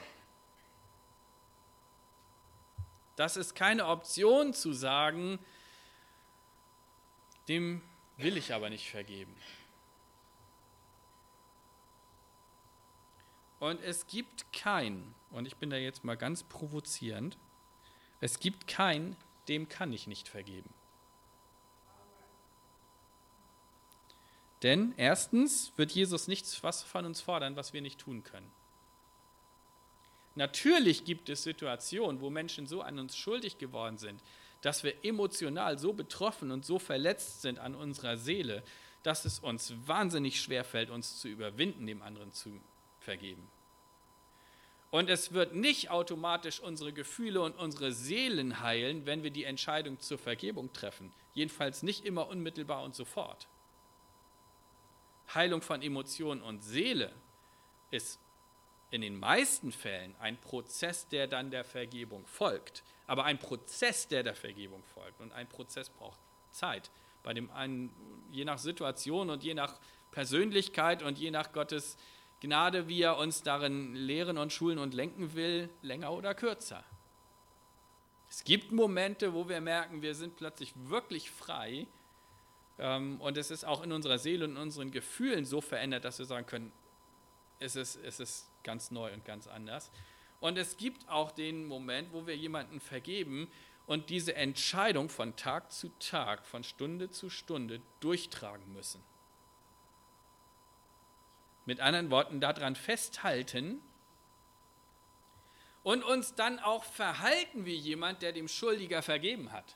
Das ist keine Option zu sagen, dem will ich aber nicht vergeben. Und es gibt keinen, und ich bin da jetzt mal ganz provozierend, es gibt keinen, dem kann ich nicht vergeben. Denn erstens wird Jesus nichts was von uns fordern, was wir nicht tun können. Natürlich gibt es Situationen, wo Menschen so an uns schuldig geworden sind, dass wir emotional so betroffen und so verletzt sind an unserer Seele, dass es uns wahnsinnig schwerfällt, uns zu überwinden, dem anderen zu vergeben. Und es wird nicht automatisch unsere Gefühle und unsere Seelen heilen, wenn wir die Entscheidung zur Vergebung treffen. Jedenfalls nicht immer unmittelbar und sofort. Heilung von Emotionen und Seele ist in den meisten Fällen ein Prozess, der dann der Vergebung folgt. Aber ein Prozess, der der Vergebung folgt. Und ein Prozess braucht Zeit. Bei dem einen, je nach Situation und je nach Persönlichkeit und je nach Gottes Gnade, wie er uns darin lehren und schulen und lenken will, länger oder kürzer. Es gibt Momente, wo wir merken, wir sind plötzlich wirklich frei. Und es ist auch in unserer Seele und in unseren Gefühlen so verändert, dass wir sagen können, es ist ganz neu und ganz anders. Und es gibt auch den Moment, wo wir jemanden vergeben und diese Entscheidung von Tag zu Tag, von Stunde zu Stunde durchtragen müssen. Mit anderen Worten, daran festhalten und uns dann auch verhalten wie jemand, der dem Schuldiger vergeben hat.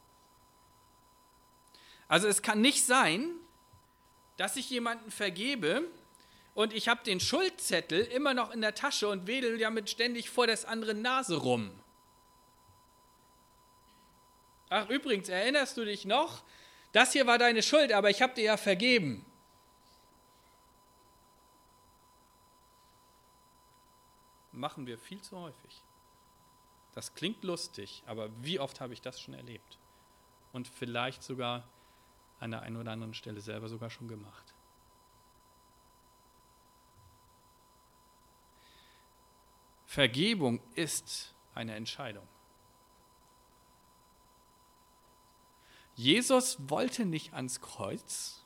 Also es kann nicht sein, dass ich jemanden vergebe und ich habe den Schuldzettel immer noch in der Tasche und wedel damit ständig vor des anderen Nase rum. Ach übrigens, erinnerst du dich noch? Das hier war deine Schuld, aber ich habe dir ja vergeben. Machen wir viel zu häufig. Das klingt lustig, aber wie oft habe ich das schon erlebt? Und vielleicht sogar an der einen oder anderen Stelle selber sogar schon gemacht. Vergebung ist eine Entscheidung. Jesus wollte nicht ans Kreuz.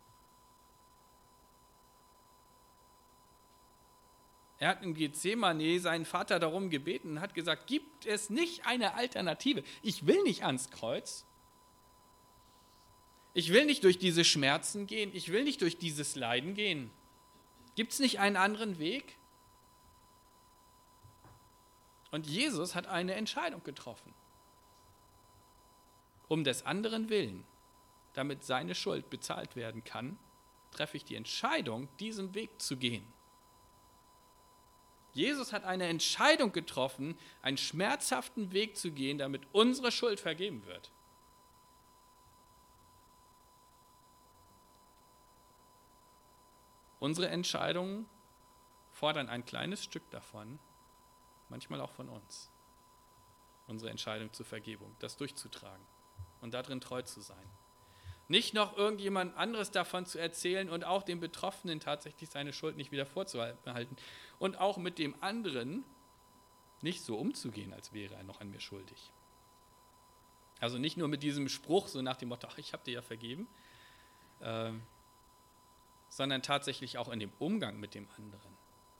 Er hat in Gethsemane seinen Vater darum gebeten und hat gesagt, gibt es nicht eine Alternative? Ich will nicht ans Kreuz. Ich will nicht durch diese Schmerzen gehen. Ich will nicht durch dieses Leiden gehen. Gibt es nicht einen anderen Weg? Und Jesus hat eine Entscheidung getroffen. Um des anderen Willen, damit seine Schuld bezahlt werden kann, treffe ich die Entscheidung, diesen Weg zu gehen. Jesus hat eine Entscheidung getroffen, einen schmerzhaften Weg zu gehen, damit unsere Schuld vergeben wird. Unsere Entscheidungen fordern ein kleines Stück davon, manchmal auch von uns. Unsere Entscheidung zur Vergebung, das durchzutragen und darin treu zu sein. Nicht noch irgendjemand anderes davon zu erzählen und auch dem Betroffenen tatsächlich seine Schuld nicht wieder vorzuhalten und auch mit dem anderen nicht so umzugehen, als wäre er noch an mir schuldig. Also nicht nur mit diesem Spruch, so nach dem Motto, ach, ich habe dir ja vergeben, sondern tatsächlich auch in dem Umgang mit dem anderen.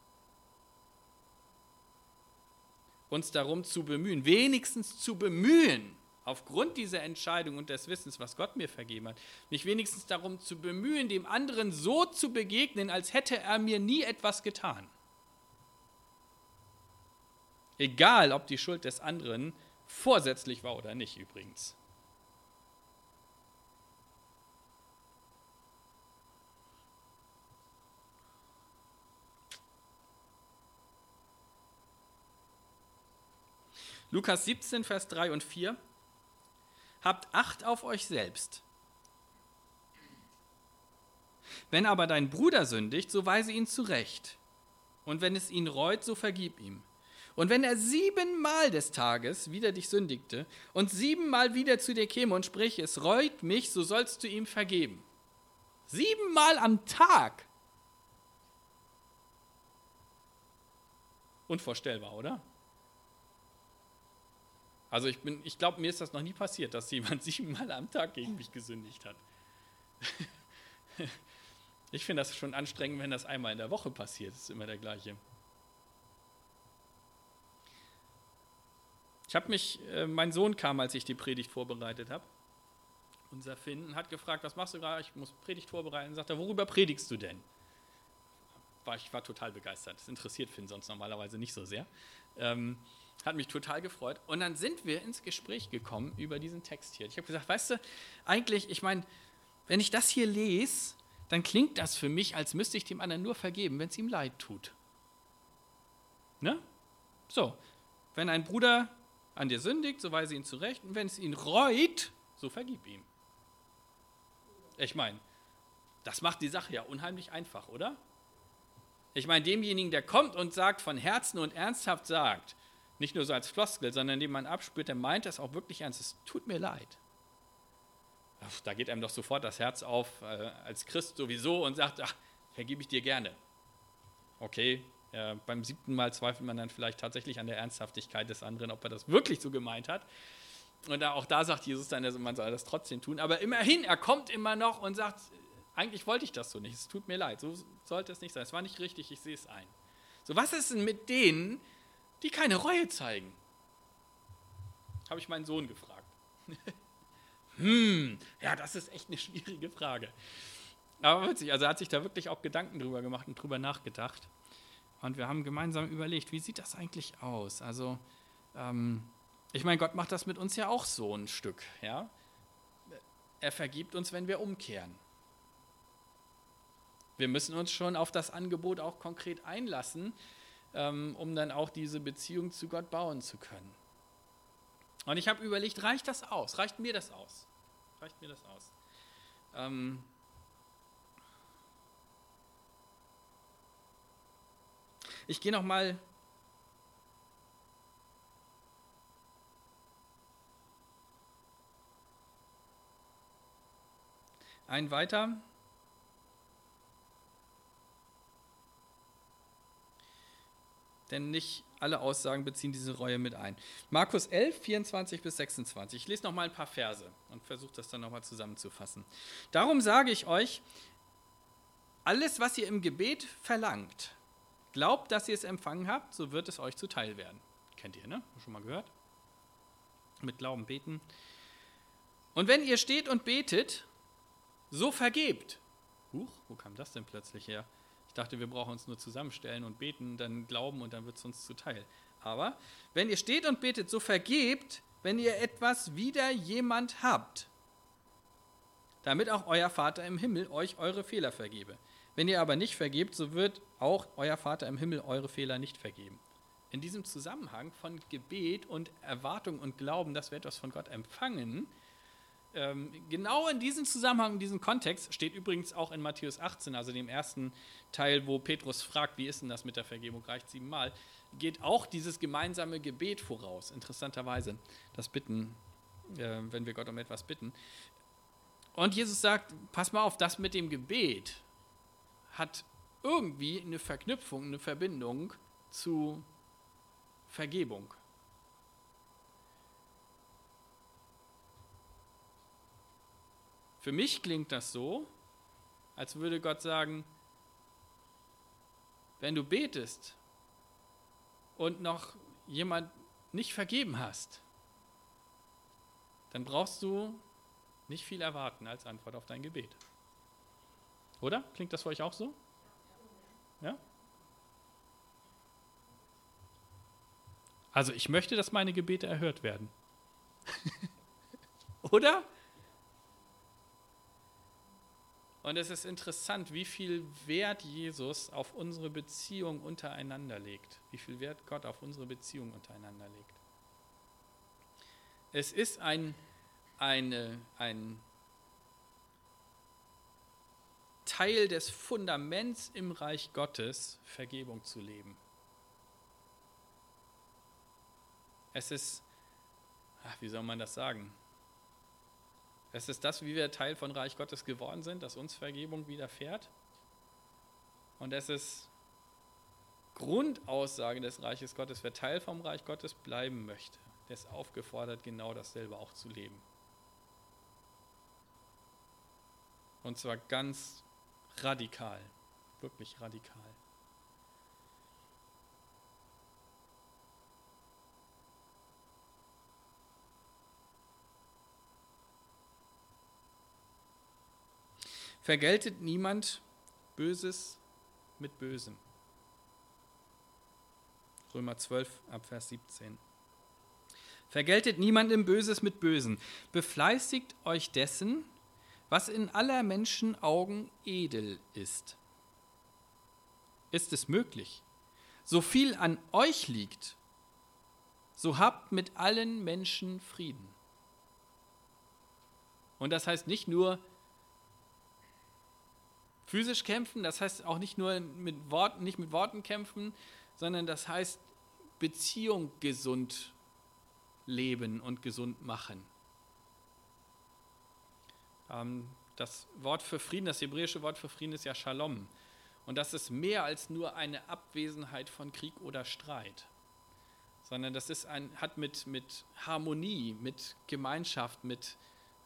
Uns darum zu bemühen, wenigstens zu bemühen, aufgrund dieser Entscheidung und des Wissens, was Gott mir vergeben hat, mich wenigstens darum zu bemühen, dem anderen so zu begegnen, als hätte er mir nie etwas getan. Egal, ob die Schuld des anderen vorsätzlich war oder nicht übrigens. Lukas 17, Vers 3 und 4. Habt Acht auf euch selbst. Wenn aber dein Bruder sündigt, so weise ihn zurecht. Und wenn es ihn reut, so vergib ihm. Und wenn er 7-mal des Tages wider dich sündigte und 7-mal wieder zu dir käme und sprich, es reut mich, so sollst du ihm vergeben. 7-mal am Tag. Unvorstellbar, oder? Also ich glaube, mir ist das noch nie passiert, dass jemand 7-mal am Tag gegen mich gesündigt hat. Ich finde das schon anstrengend, wenn das einmal in der Woche passiert. Das ist immer der gleiche. Mein Sohn kam, als ich die Predigt vorbereitet habe. Unser Finn hat gefragt, was machst du gerade? Ich muss Predigt vorbereiten. Sagt er, worüber predigst du denn? Ich war total begeistert. Das interessiert Finn sonst normalerweise nicht so sehr. Hat mich total gefreut. Und dann sind wir ins Gespräch gekommen über diesen Text hier. Ich habe gesagt, weißt du, eigentlich, ich meine, wenn ich das hier lese, dann klingt das für mich, als müsste ich dem anderen nur vergeben, wenn es ihm leid tut. Ne? So, wenn ein Bruder an dir sündigt, so weise ihn zurecht. Und wenn es ihn reut, so vergib ihm. Ich meine, Das macht die Sache ja unheimlich einfach, oder? Ich meine, demjenigen, der kommt und sagt, von Herzen und ernsthaft sagt, nicht nur so als Floskel, sondern indem man abspürt, der meint das auch wirklich ernst. Es tut mir leid. Da geht einem doch sofort das Herz auf, als Christ sowieso, und sagt, ach, vergebe ich dir gerne. Okay, beim 7. Mal zweifelt man dann vielleicht tatsächlich an der Ernsthaftigkeit des anderen, ob er das wirklich so gemeint hat. Und auch da sagt Jesus dann, man soll das trotzdem tun. Aber immerhin, er kommt immer noch und sagt, eigentlich wollte ich das so nicht, es tut mir leid, so sollte es nicht sein, es war nicht richtig, ich sehe es ein. So, was ist denn mit denen, die keine Reue zeigen? Habe ich meinen Sohn gefragt. Ja, das ist echt eine schwierige Frage. Aber witzig, also er hat sich da wirklich auch Gedanken drüber gemacht und drüber nachgedacht. Und wir haben gemeinsam überlegt, wie sieht das eigentlich aus? Also, ich meine, Gott macht das mit uns ja auch so ein Stück. Ja? Er vergibt uns, wenn wir umkehren. Wir müssen uns schon auf das Angebot auch konkret einlassen, um dann auch diese Beziehung zu Gott bauen zu können. Und ich habe überlegt, reicht das aus? Reicht mir das aus? Reicht mir das aus? Ich gehe noch mal einen weiter. Denn nicht alle Aussagen beziehen diese Reue mit ein. Markus 11, 24 bis 26. Ich lese noch mal ein paar Verse und versuche das dann noch mal zusammenzufassen. Darum sage ich euch, alles, was ihr im Gebet verlangt, glaubt, dass ihr es empfangen habt, so wird es euch zuteil werden. Kennt ihr, ne? Schon mal gehört? Mit Glauben beten. Und wenn ihr steht und betet, so vergebt. Huch, wo kam das denn plötzlich her? Ich dachte, wir brauchen uns nur zusammenstellen und beten, dann glauben und dann wird es uns zuteil. Aber wenn ihr steht und betet, so vergebt, wenn ihr etwas wider jemand habt, damit auch euer Vater im Himmel euch eure Fehler vergebe. Wenn ihr aber nicht vergebt, so wird auch euer Vater im Himmel eure Fehler nicht vergeben. In diesem Zusammenhang von Gebet und Erwartung und Glauben, dass wir etwas von Gott empfangen, genau in diesem Zusammenhang, in diesem Kontext, steht übrigens auch in Matthäus 18, also dem ersten Teil, wo Petrus fragt, wie ist denn das mit der Vergebung, reicht 7-mal, geht auch dieses gemeinsame Gebet voraus, interessanterweise, das Bitten, wenn wir Gott um etwas bitten. Und Jesus sagt, pass mal auf, das mit dem Gebet hat irgendwie eine Verknüpfung, eine Verbindung zu Vergebung. Für mich klingt das so, als würde Gott sagen, wenn du betest und noch jemand nicht vergeben hast, dann brauchst du nicht viel erwarten als Antwort auf dein Gebet. Oder? Klingt das für euch auch so? Ja? Also ich möchte, dass meine Gebete erhört werden. Oder? Und es ist interessant, wie viel Wert Jesus auf unsere Beziehung untereinander legt. Wie viel Wert Gott auf unsere Beziehung untereinander legt. Es ist ein Teil des Fundaments im Reich Gottes, Vergebung zu leben. Es ist, wie soll man das sagen? Es ist das, wie wir Teil von Reich Gottes geworden sind, dass uns Vergebung widerfährt. Und es ist Grundaussage des Reiches Gottes, wer Teil vom Reich Gottes bleiben möchte, der ist aufgefordert, genau dasselbe auch zu leben. Und zwar ganz radikal, wirklich radikal. Vergeltet niemand Böses mit Bösem. Römer 12, Abvers 17. Vergeltet niemandem Böses mit Bösem. Befleißigt euch dessen, was in aller Menschen Augen edel ist. Ist es möglich? So viel an euch liegt, so habt mit allen Menschen Frieden. Und das heißt nicht nur, Physisch kämpfen, das heißt auch nicht nur nicht mit Worten kämpfen, sondern das heißt Beziehung gesund leben und gesund machen. Das Wort für Frieden, das hebräische Wort für Frieden ist ja Shalom. Und das ist mehr als nur eine Abwesenheit von Krieg oder Streit, sondern das ist hat mit Harmonie, mit Gemeinschaft, mit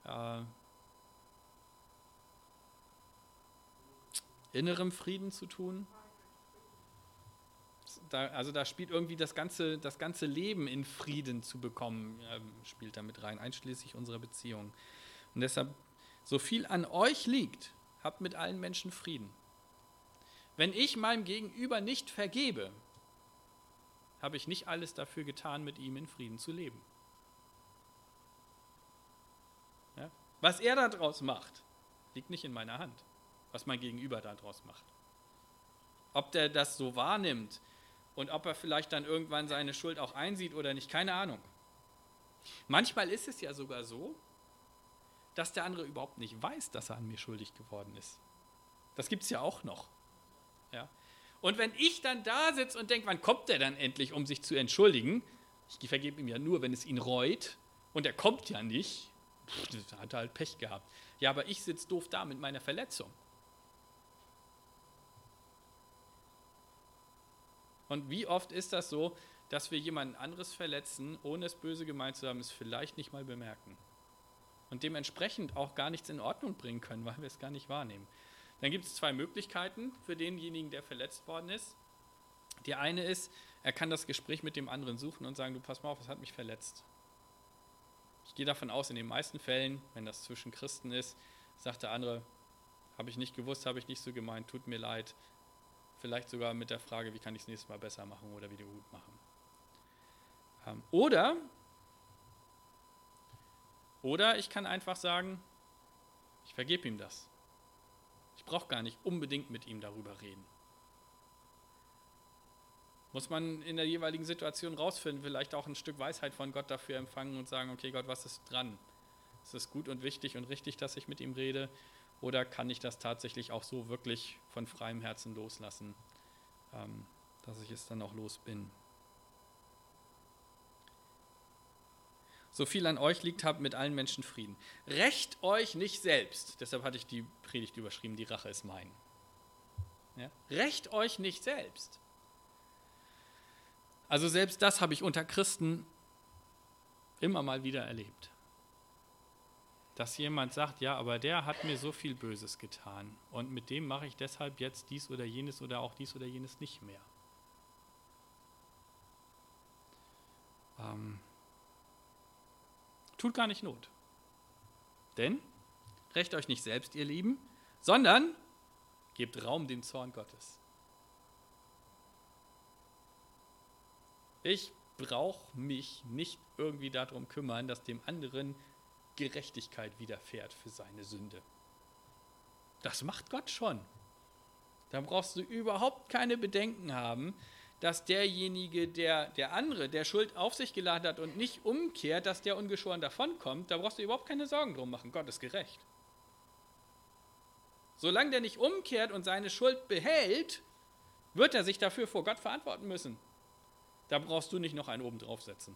innerem Frieden zu tun. Da spielt irgendwie das ganze Leben in Frieden zu bekommen, spielt damit rein, einschließlich unserer Beziehung. Und deshalb, so viel an euch liegt, habt mit allen Menschen Frieden. Wenn ich meinem Gegenüber nicht vergebe, habe ich nicht alles dafür getan, mit ihm in Frieden zu leben. Ja? Was er daraus macht, liegt nicht in meiner Hand, was mein Gegenüber daraus macht. Ob der das so wahrnimmt und ob er vielleicht dann irgendwann seine Schuld auch einsieht oder nicht, keine Ahnung. Manchmal ist es ja sogar so, dass der andere überhaupt nicht weiß, dass er an mir schuldig geworden ist. Das gibt es ja auch noch. Ja? Und wenn ich dann da sitze und denke, wann kommt der dann endlich, um sich zu entschuldigen? Ich vergebe ihm ja nur, wenn es ihn reut. Und er kommt ja nicht. Da hat er halt Pech gehabt. Ja, aber ich sitze doof da mit meiner Verletzung. Und wie oft ist das so, dass wir jemanden anderes verletzen, ohne es böse gemeint zu haben, es vielleicht nicht mal bemerken. Und dementsprechend auch gar nichts in Ordnung bringen können, weil wir es gar nicht wahrnehmen. Dann gibt es zwei Möglichkeiten für denjenigen, der verletzt worden ist. Die eine ist, er kann das Gespräch mit dem anderen suchen und sagen, du pass mal auf, es hat mich verletzt. Ich gehe davon aus, in den meisten Fällen, wenn das zwischen Christen ist, sagt der andere, habe ich nicht gewusst, habe ich nicht so gemeint, tut mir leid. Vielleicht sogar mit der Frage, wie kann ich es nächstes Mal besser machen oder wieder gut machen. Oder ich kann einfach sagen, ich vergebe ihm das. Ich brauche gar nicht unbedingt mit ihm darüber reden. Muss man in der jeweiligen Situation rausfinden, vielleicht auch ein Stück Weisheit von Gott dafür empfangen und sagen, okay Gott, was ist dran? Ist es gut und wichtig und richtig, dass ich mit ihm rede? Oder kann ich das tatsächlich auch so wirklich von freiem Herzen loslassen, dass ich es dann auch los bin? So viel an euch liegt, habt mit allen Menschen Frieden. Rächt euch nicht selbst. Deshalb hatte ich die Predigt überschrieben, die Rache ist mein. Ja? Rächt euch nicht selbst. Also selbst das habe ich unter Christen immer mal wieder erlebt. Dass jemand sagt, ja, aber der hat mir so viel Böses getan und mit dem mache ich deshalb jetzt dies oder jenes oder auch dies oder jenes nicht mehr. Tut gar nicht Not. Denn rächt euch nicht selbst, ihr Lieben, sondern gebt Raum dem Zorn Gottes. Ich brauche mich nicht irgendwie darum kümmern, dass dem anderen Gerechtigkeit widerfährt für seine Sünde. Das macht Gott schon. Da brauchst du überhaupt keine Bedenken haben, dass derjenige, der andere, der Schuld auf sich geladen hat und nicht umkehrt, dass der ungeschoren davonkommt. Da brauchst du überhaupt keine Sorgen drum machen. Gott ist gerecht. Solange der nicht umkehrt und seine Schuld behält, wird er sich dafür vor Gott verantworten müssen. Da brauchst du nicht noch einen oben draufsetzen.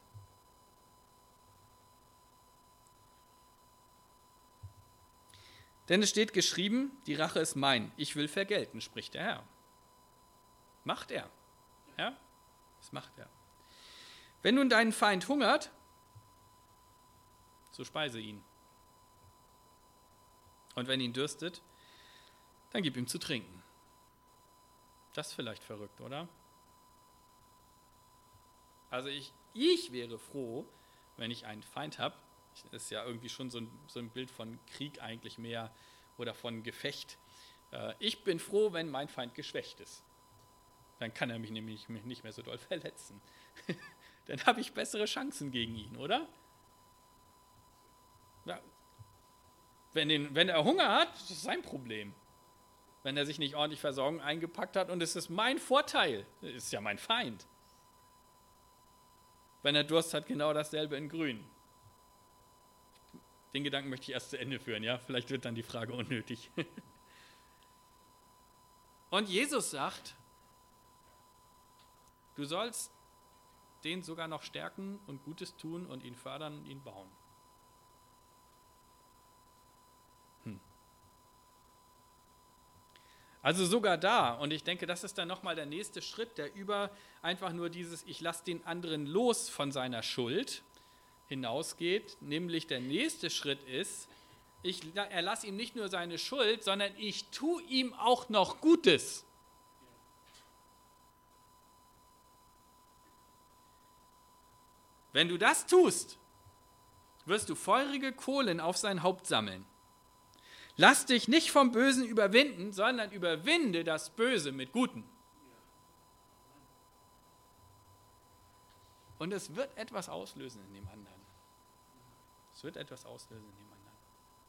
Denn es steht geschrieben, die Rache ist mein, ich will vergelten, spricht der Herr. Macht er. Ja, das macht er. Wenn nun dein Feind hungert, so speise ihn. Und wenn ihn dürstet, dann gib ihm zu trinken. Das ist vielleicht verrückt, oder? Also ich wäre froh, wenn ich einen Feind habe. Das ist ja irgendwie schon so ein Bild von Krieg eigentlich mehr oder von Gefecht. Ich bin froh, wenn mein Feind geschwächt ist. Dann kann er mich nämlich nicht mehr so doll verletzen. Dann habe ich bessere Chancen gegen ihn, oder? Ja. Wenn er Hunger hat, ist das sein Problem. Wenn er sich nicht ordentlich Versorgung eingepackt hat und es ist mein Vorteil, ist ja mein Feind. Wenn er Durst hat, genau dasselbe in Grün. Den Gedanken möchte ich erst zu Ende führen, ja? Vielleicht wird dann die Frage unnötig. Und Jesus sagt, du sollst den sogar noch stärken und Gutes tun und ihn fördern und ihn bauen. Also sogar da, und ich denke, das ist dann nochmal der nächste Schritt, der über einfach nur dieses ich lasse den anderen los von seiner Schuld hinausgeht, nämlich der nächste Schritt ist, ich erlasse ihm nicht nur seine Schuld, sondern ich tue ihm auch noch Gutes. Wenn du das tust, wirst du feurige Kohlen auf sein Haupt sammeln. Lass dich nicht vom Bösen überwinden, sondern überwinde das Böse mit Guten. Und es wird etwas auslösen in dem anderen. Es wird etwas auslösen in dem anderen.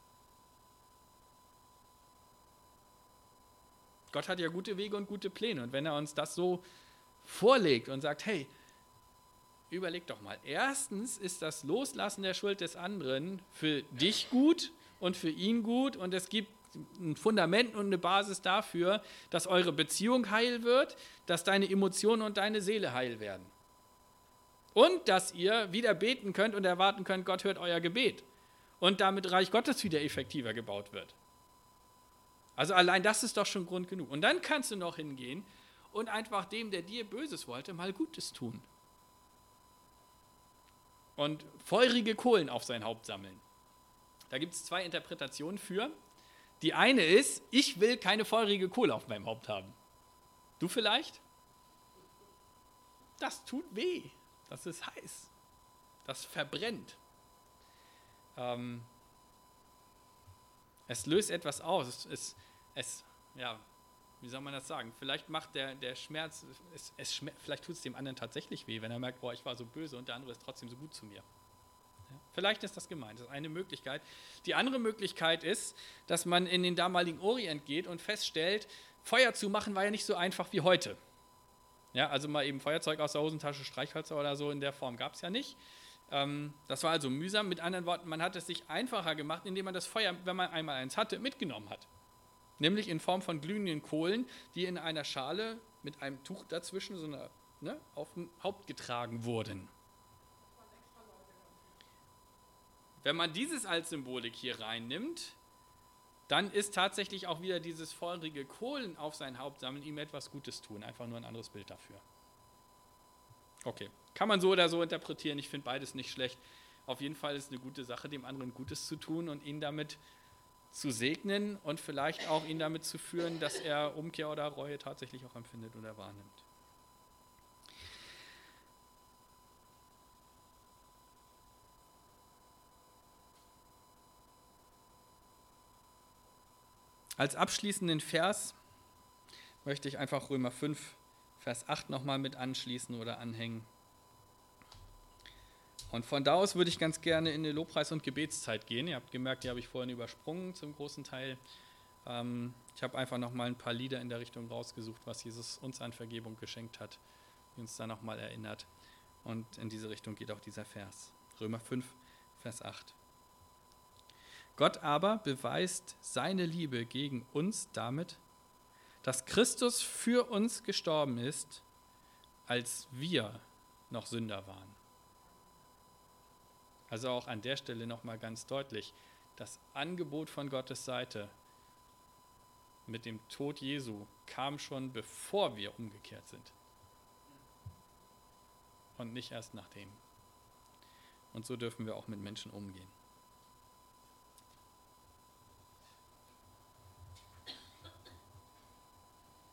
Gott hat ja gute Wege und gute Pläne. Und wenn er uns das so vorlegt und sagt, hey, überleg doch mal. Erstens ist das Loslassen der Schuld des anderen für dich gut und für ihn gut. Und es gibt ein Fundament und eine Basis dafür, dass eure Beziehung heil wird, dass deine Emotionen und deine Seele heil werden. Und dass ihr wieder beten könnt und erwarten könnt, Gott hört euer Gebet. Und damit Reich Gottes wieder effektiver gebaut wird. Also allein das ist doch schon Grund genug. Und dann kannst du noch hingehen und einfach dem, der dir Böses wollte, mal Gutes tun. Und feurige Kohlen auf sein Haupt sammeln. Da gibt es 2 Interpretationen für. Die eine ist, ich will keine feurige Kohle auf meinem Haupt haben. Du vielleicht? Das tut weh. Das ist heiß. Das verbrennt. Es löst etwas aus. Wie soll man das sagen? Vielleicht macht der Schmerz, vielleicht tut es dem anderen tatsächlich weh, wenn er merkt, boah, ich war so böse und der andere ist trotzdem so gut zu mir. Ja, vielleicht ist das gemeint, das ist eine Möglichkeit. Die andere Möglichkeit ist, dass man in den damaligen Orient geht und feststellt, Feuer zu machen war ja nicht so einfach wie heute. Ja, also mal eben Feuerzeug aus der Hosentasche, Streichhölzer oder so in der Form gab es ja nicht. Das war also mühsam. Mit anderen Worten, man hat es sich einfacher gemacht, indem man das Feuer, wenn man einmal eins hatte, mitgenommen hat. Nämlich in Form von glühenden Kohlen, die in einer Schale mit einem Tuch dazwischen auf dem Haupt getragen wurden. Wenn man dieses als Symbolik hier reinnimmt, dann ist tatsächlich auch wieder dieses feurige Kohlen auf sein Haupt sammeln, ihm etwas Gutes tun. Einfach nur ein anderes Bild dafür. Okay, kann man so oder so interpretieren. Ich finde beides nicht schlecht. Auf jeden Fall ist es eine gute Sache, dem anderen Gutes zu tun und ihn damit zu segnen und vielleicht auch ihn damit zu führen, dass er Umkehr oder Reue tatsächlich auch empfindet oder wahrnimmt. Als abschließenden Vers möchte ich einfach Römer 5, Vers 8 nochmal mit anschließen oder anhängen. Und von da aus würde ich ganz gerne in die Lobpreis- und Gebetszeit gehen. Ihr habt gemerkt, die habe ich vorhin übersprungen zum großen Teil. Ich habe einfach nochmal ein paar Lieder in der Richtung rausgesucht, was Jesus uns an Vergebung geschenkt hat, die uns da nochmal erinnert. Und in diese Richtung geht auch dieser Vers. Römer 5, Vers 8. Gott aber beweist seine Liebe gegen uns damit, dass Christus für uns gestorben ist, als wir noch Sünder waren. Also auch an der Stelle nochmal ganz deutlich, das Angebot von Gottes Seite mit dem Tod Jesu kam schon bevor wir umgekehrt sind und nicht erst nachdem. Und so dürfen wir auch mit Menschen umgehen.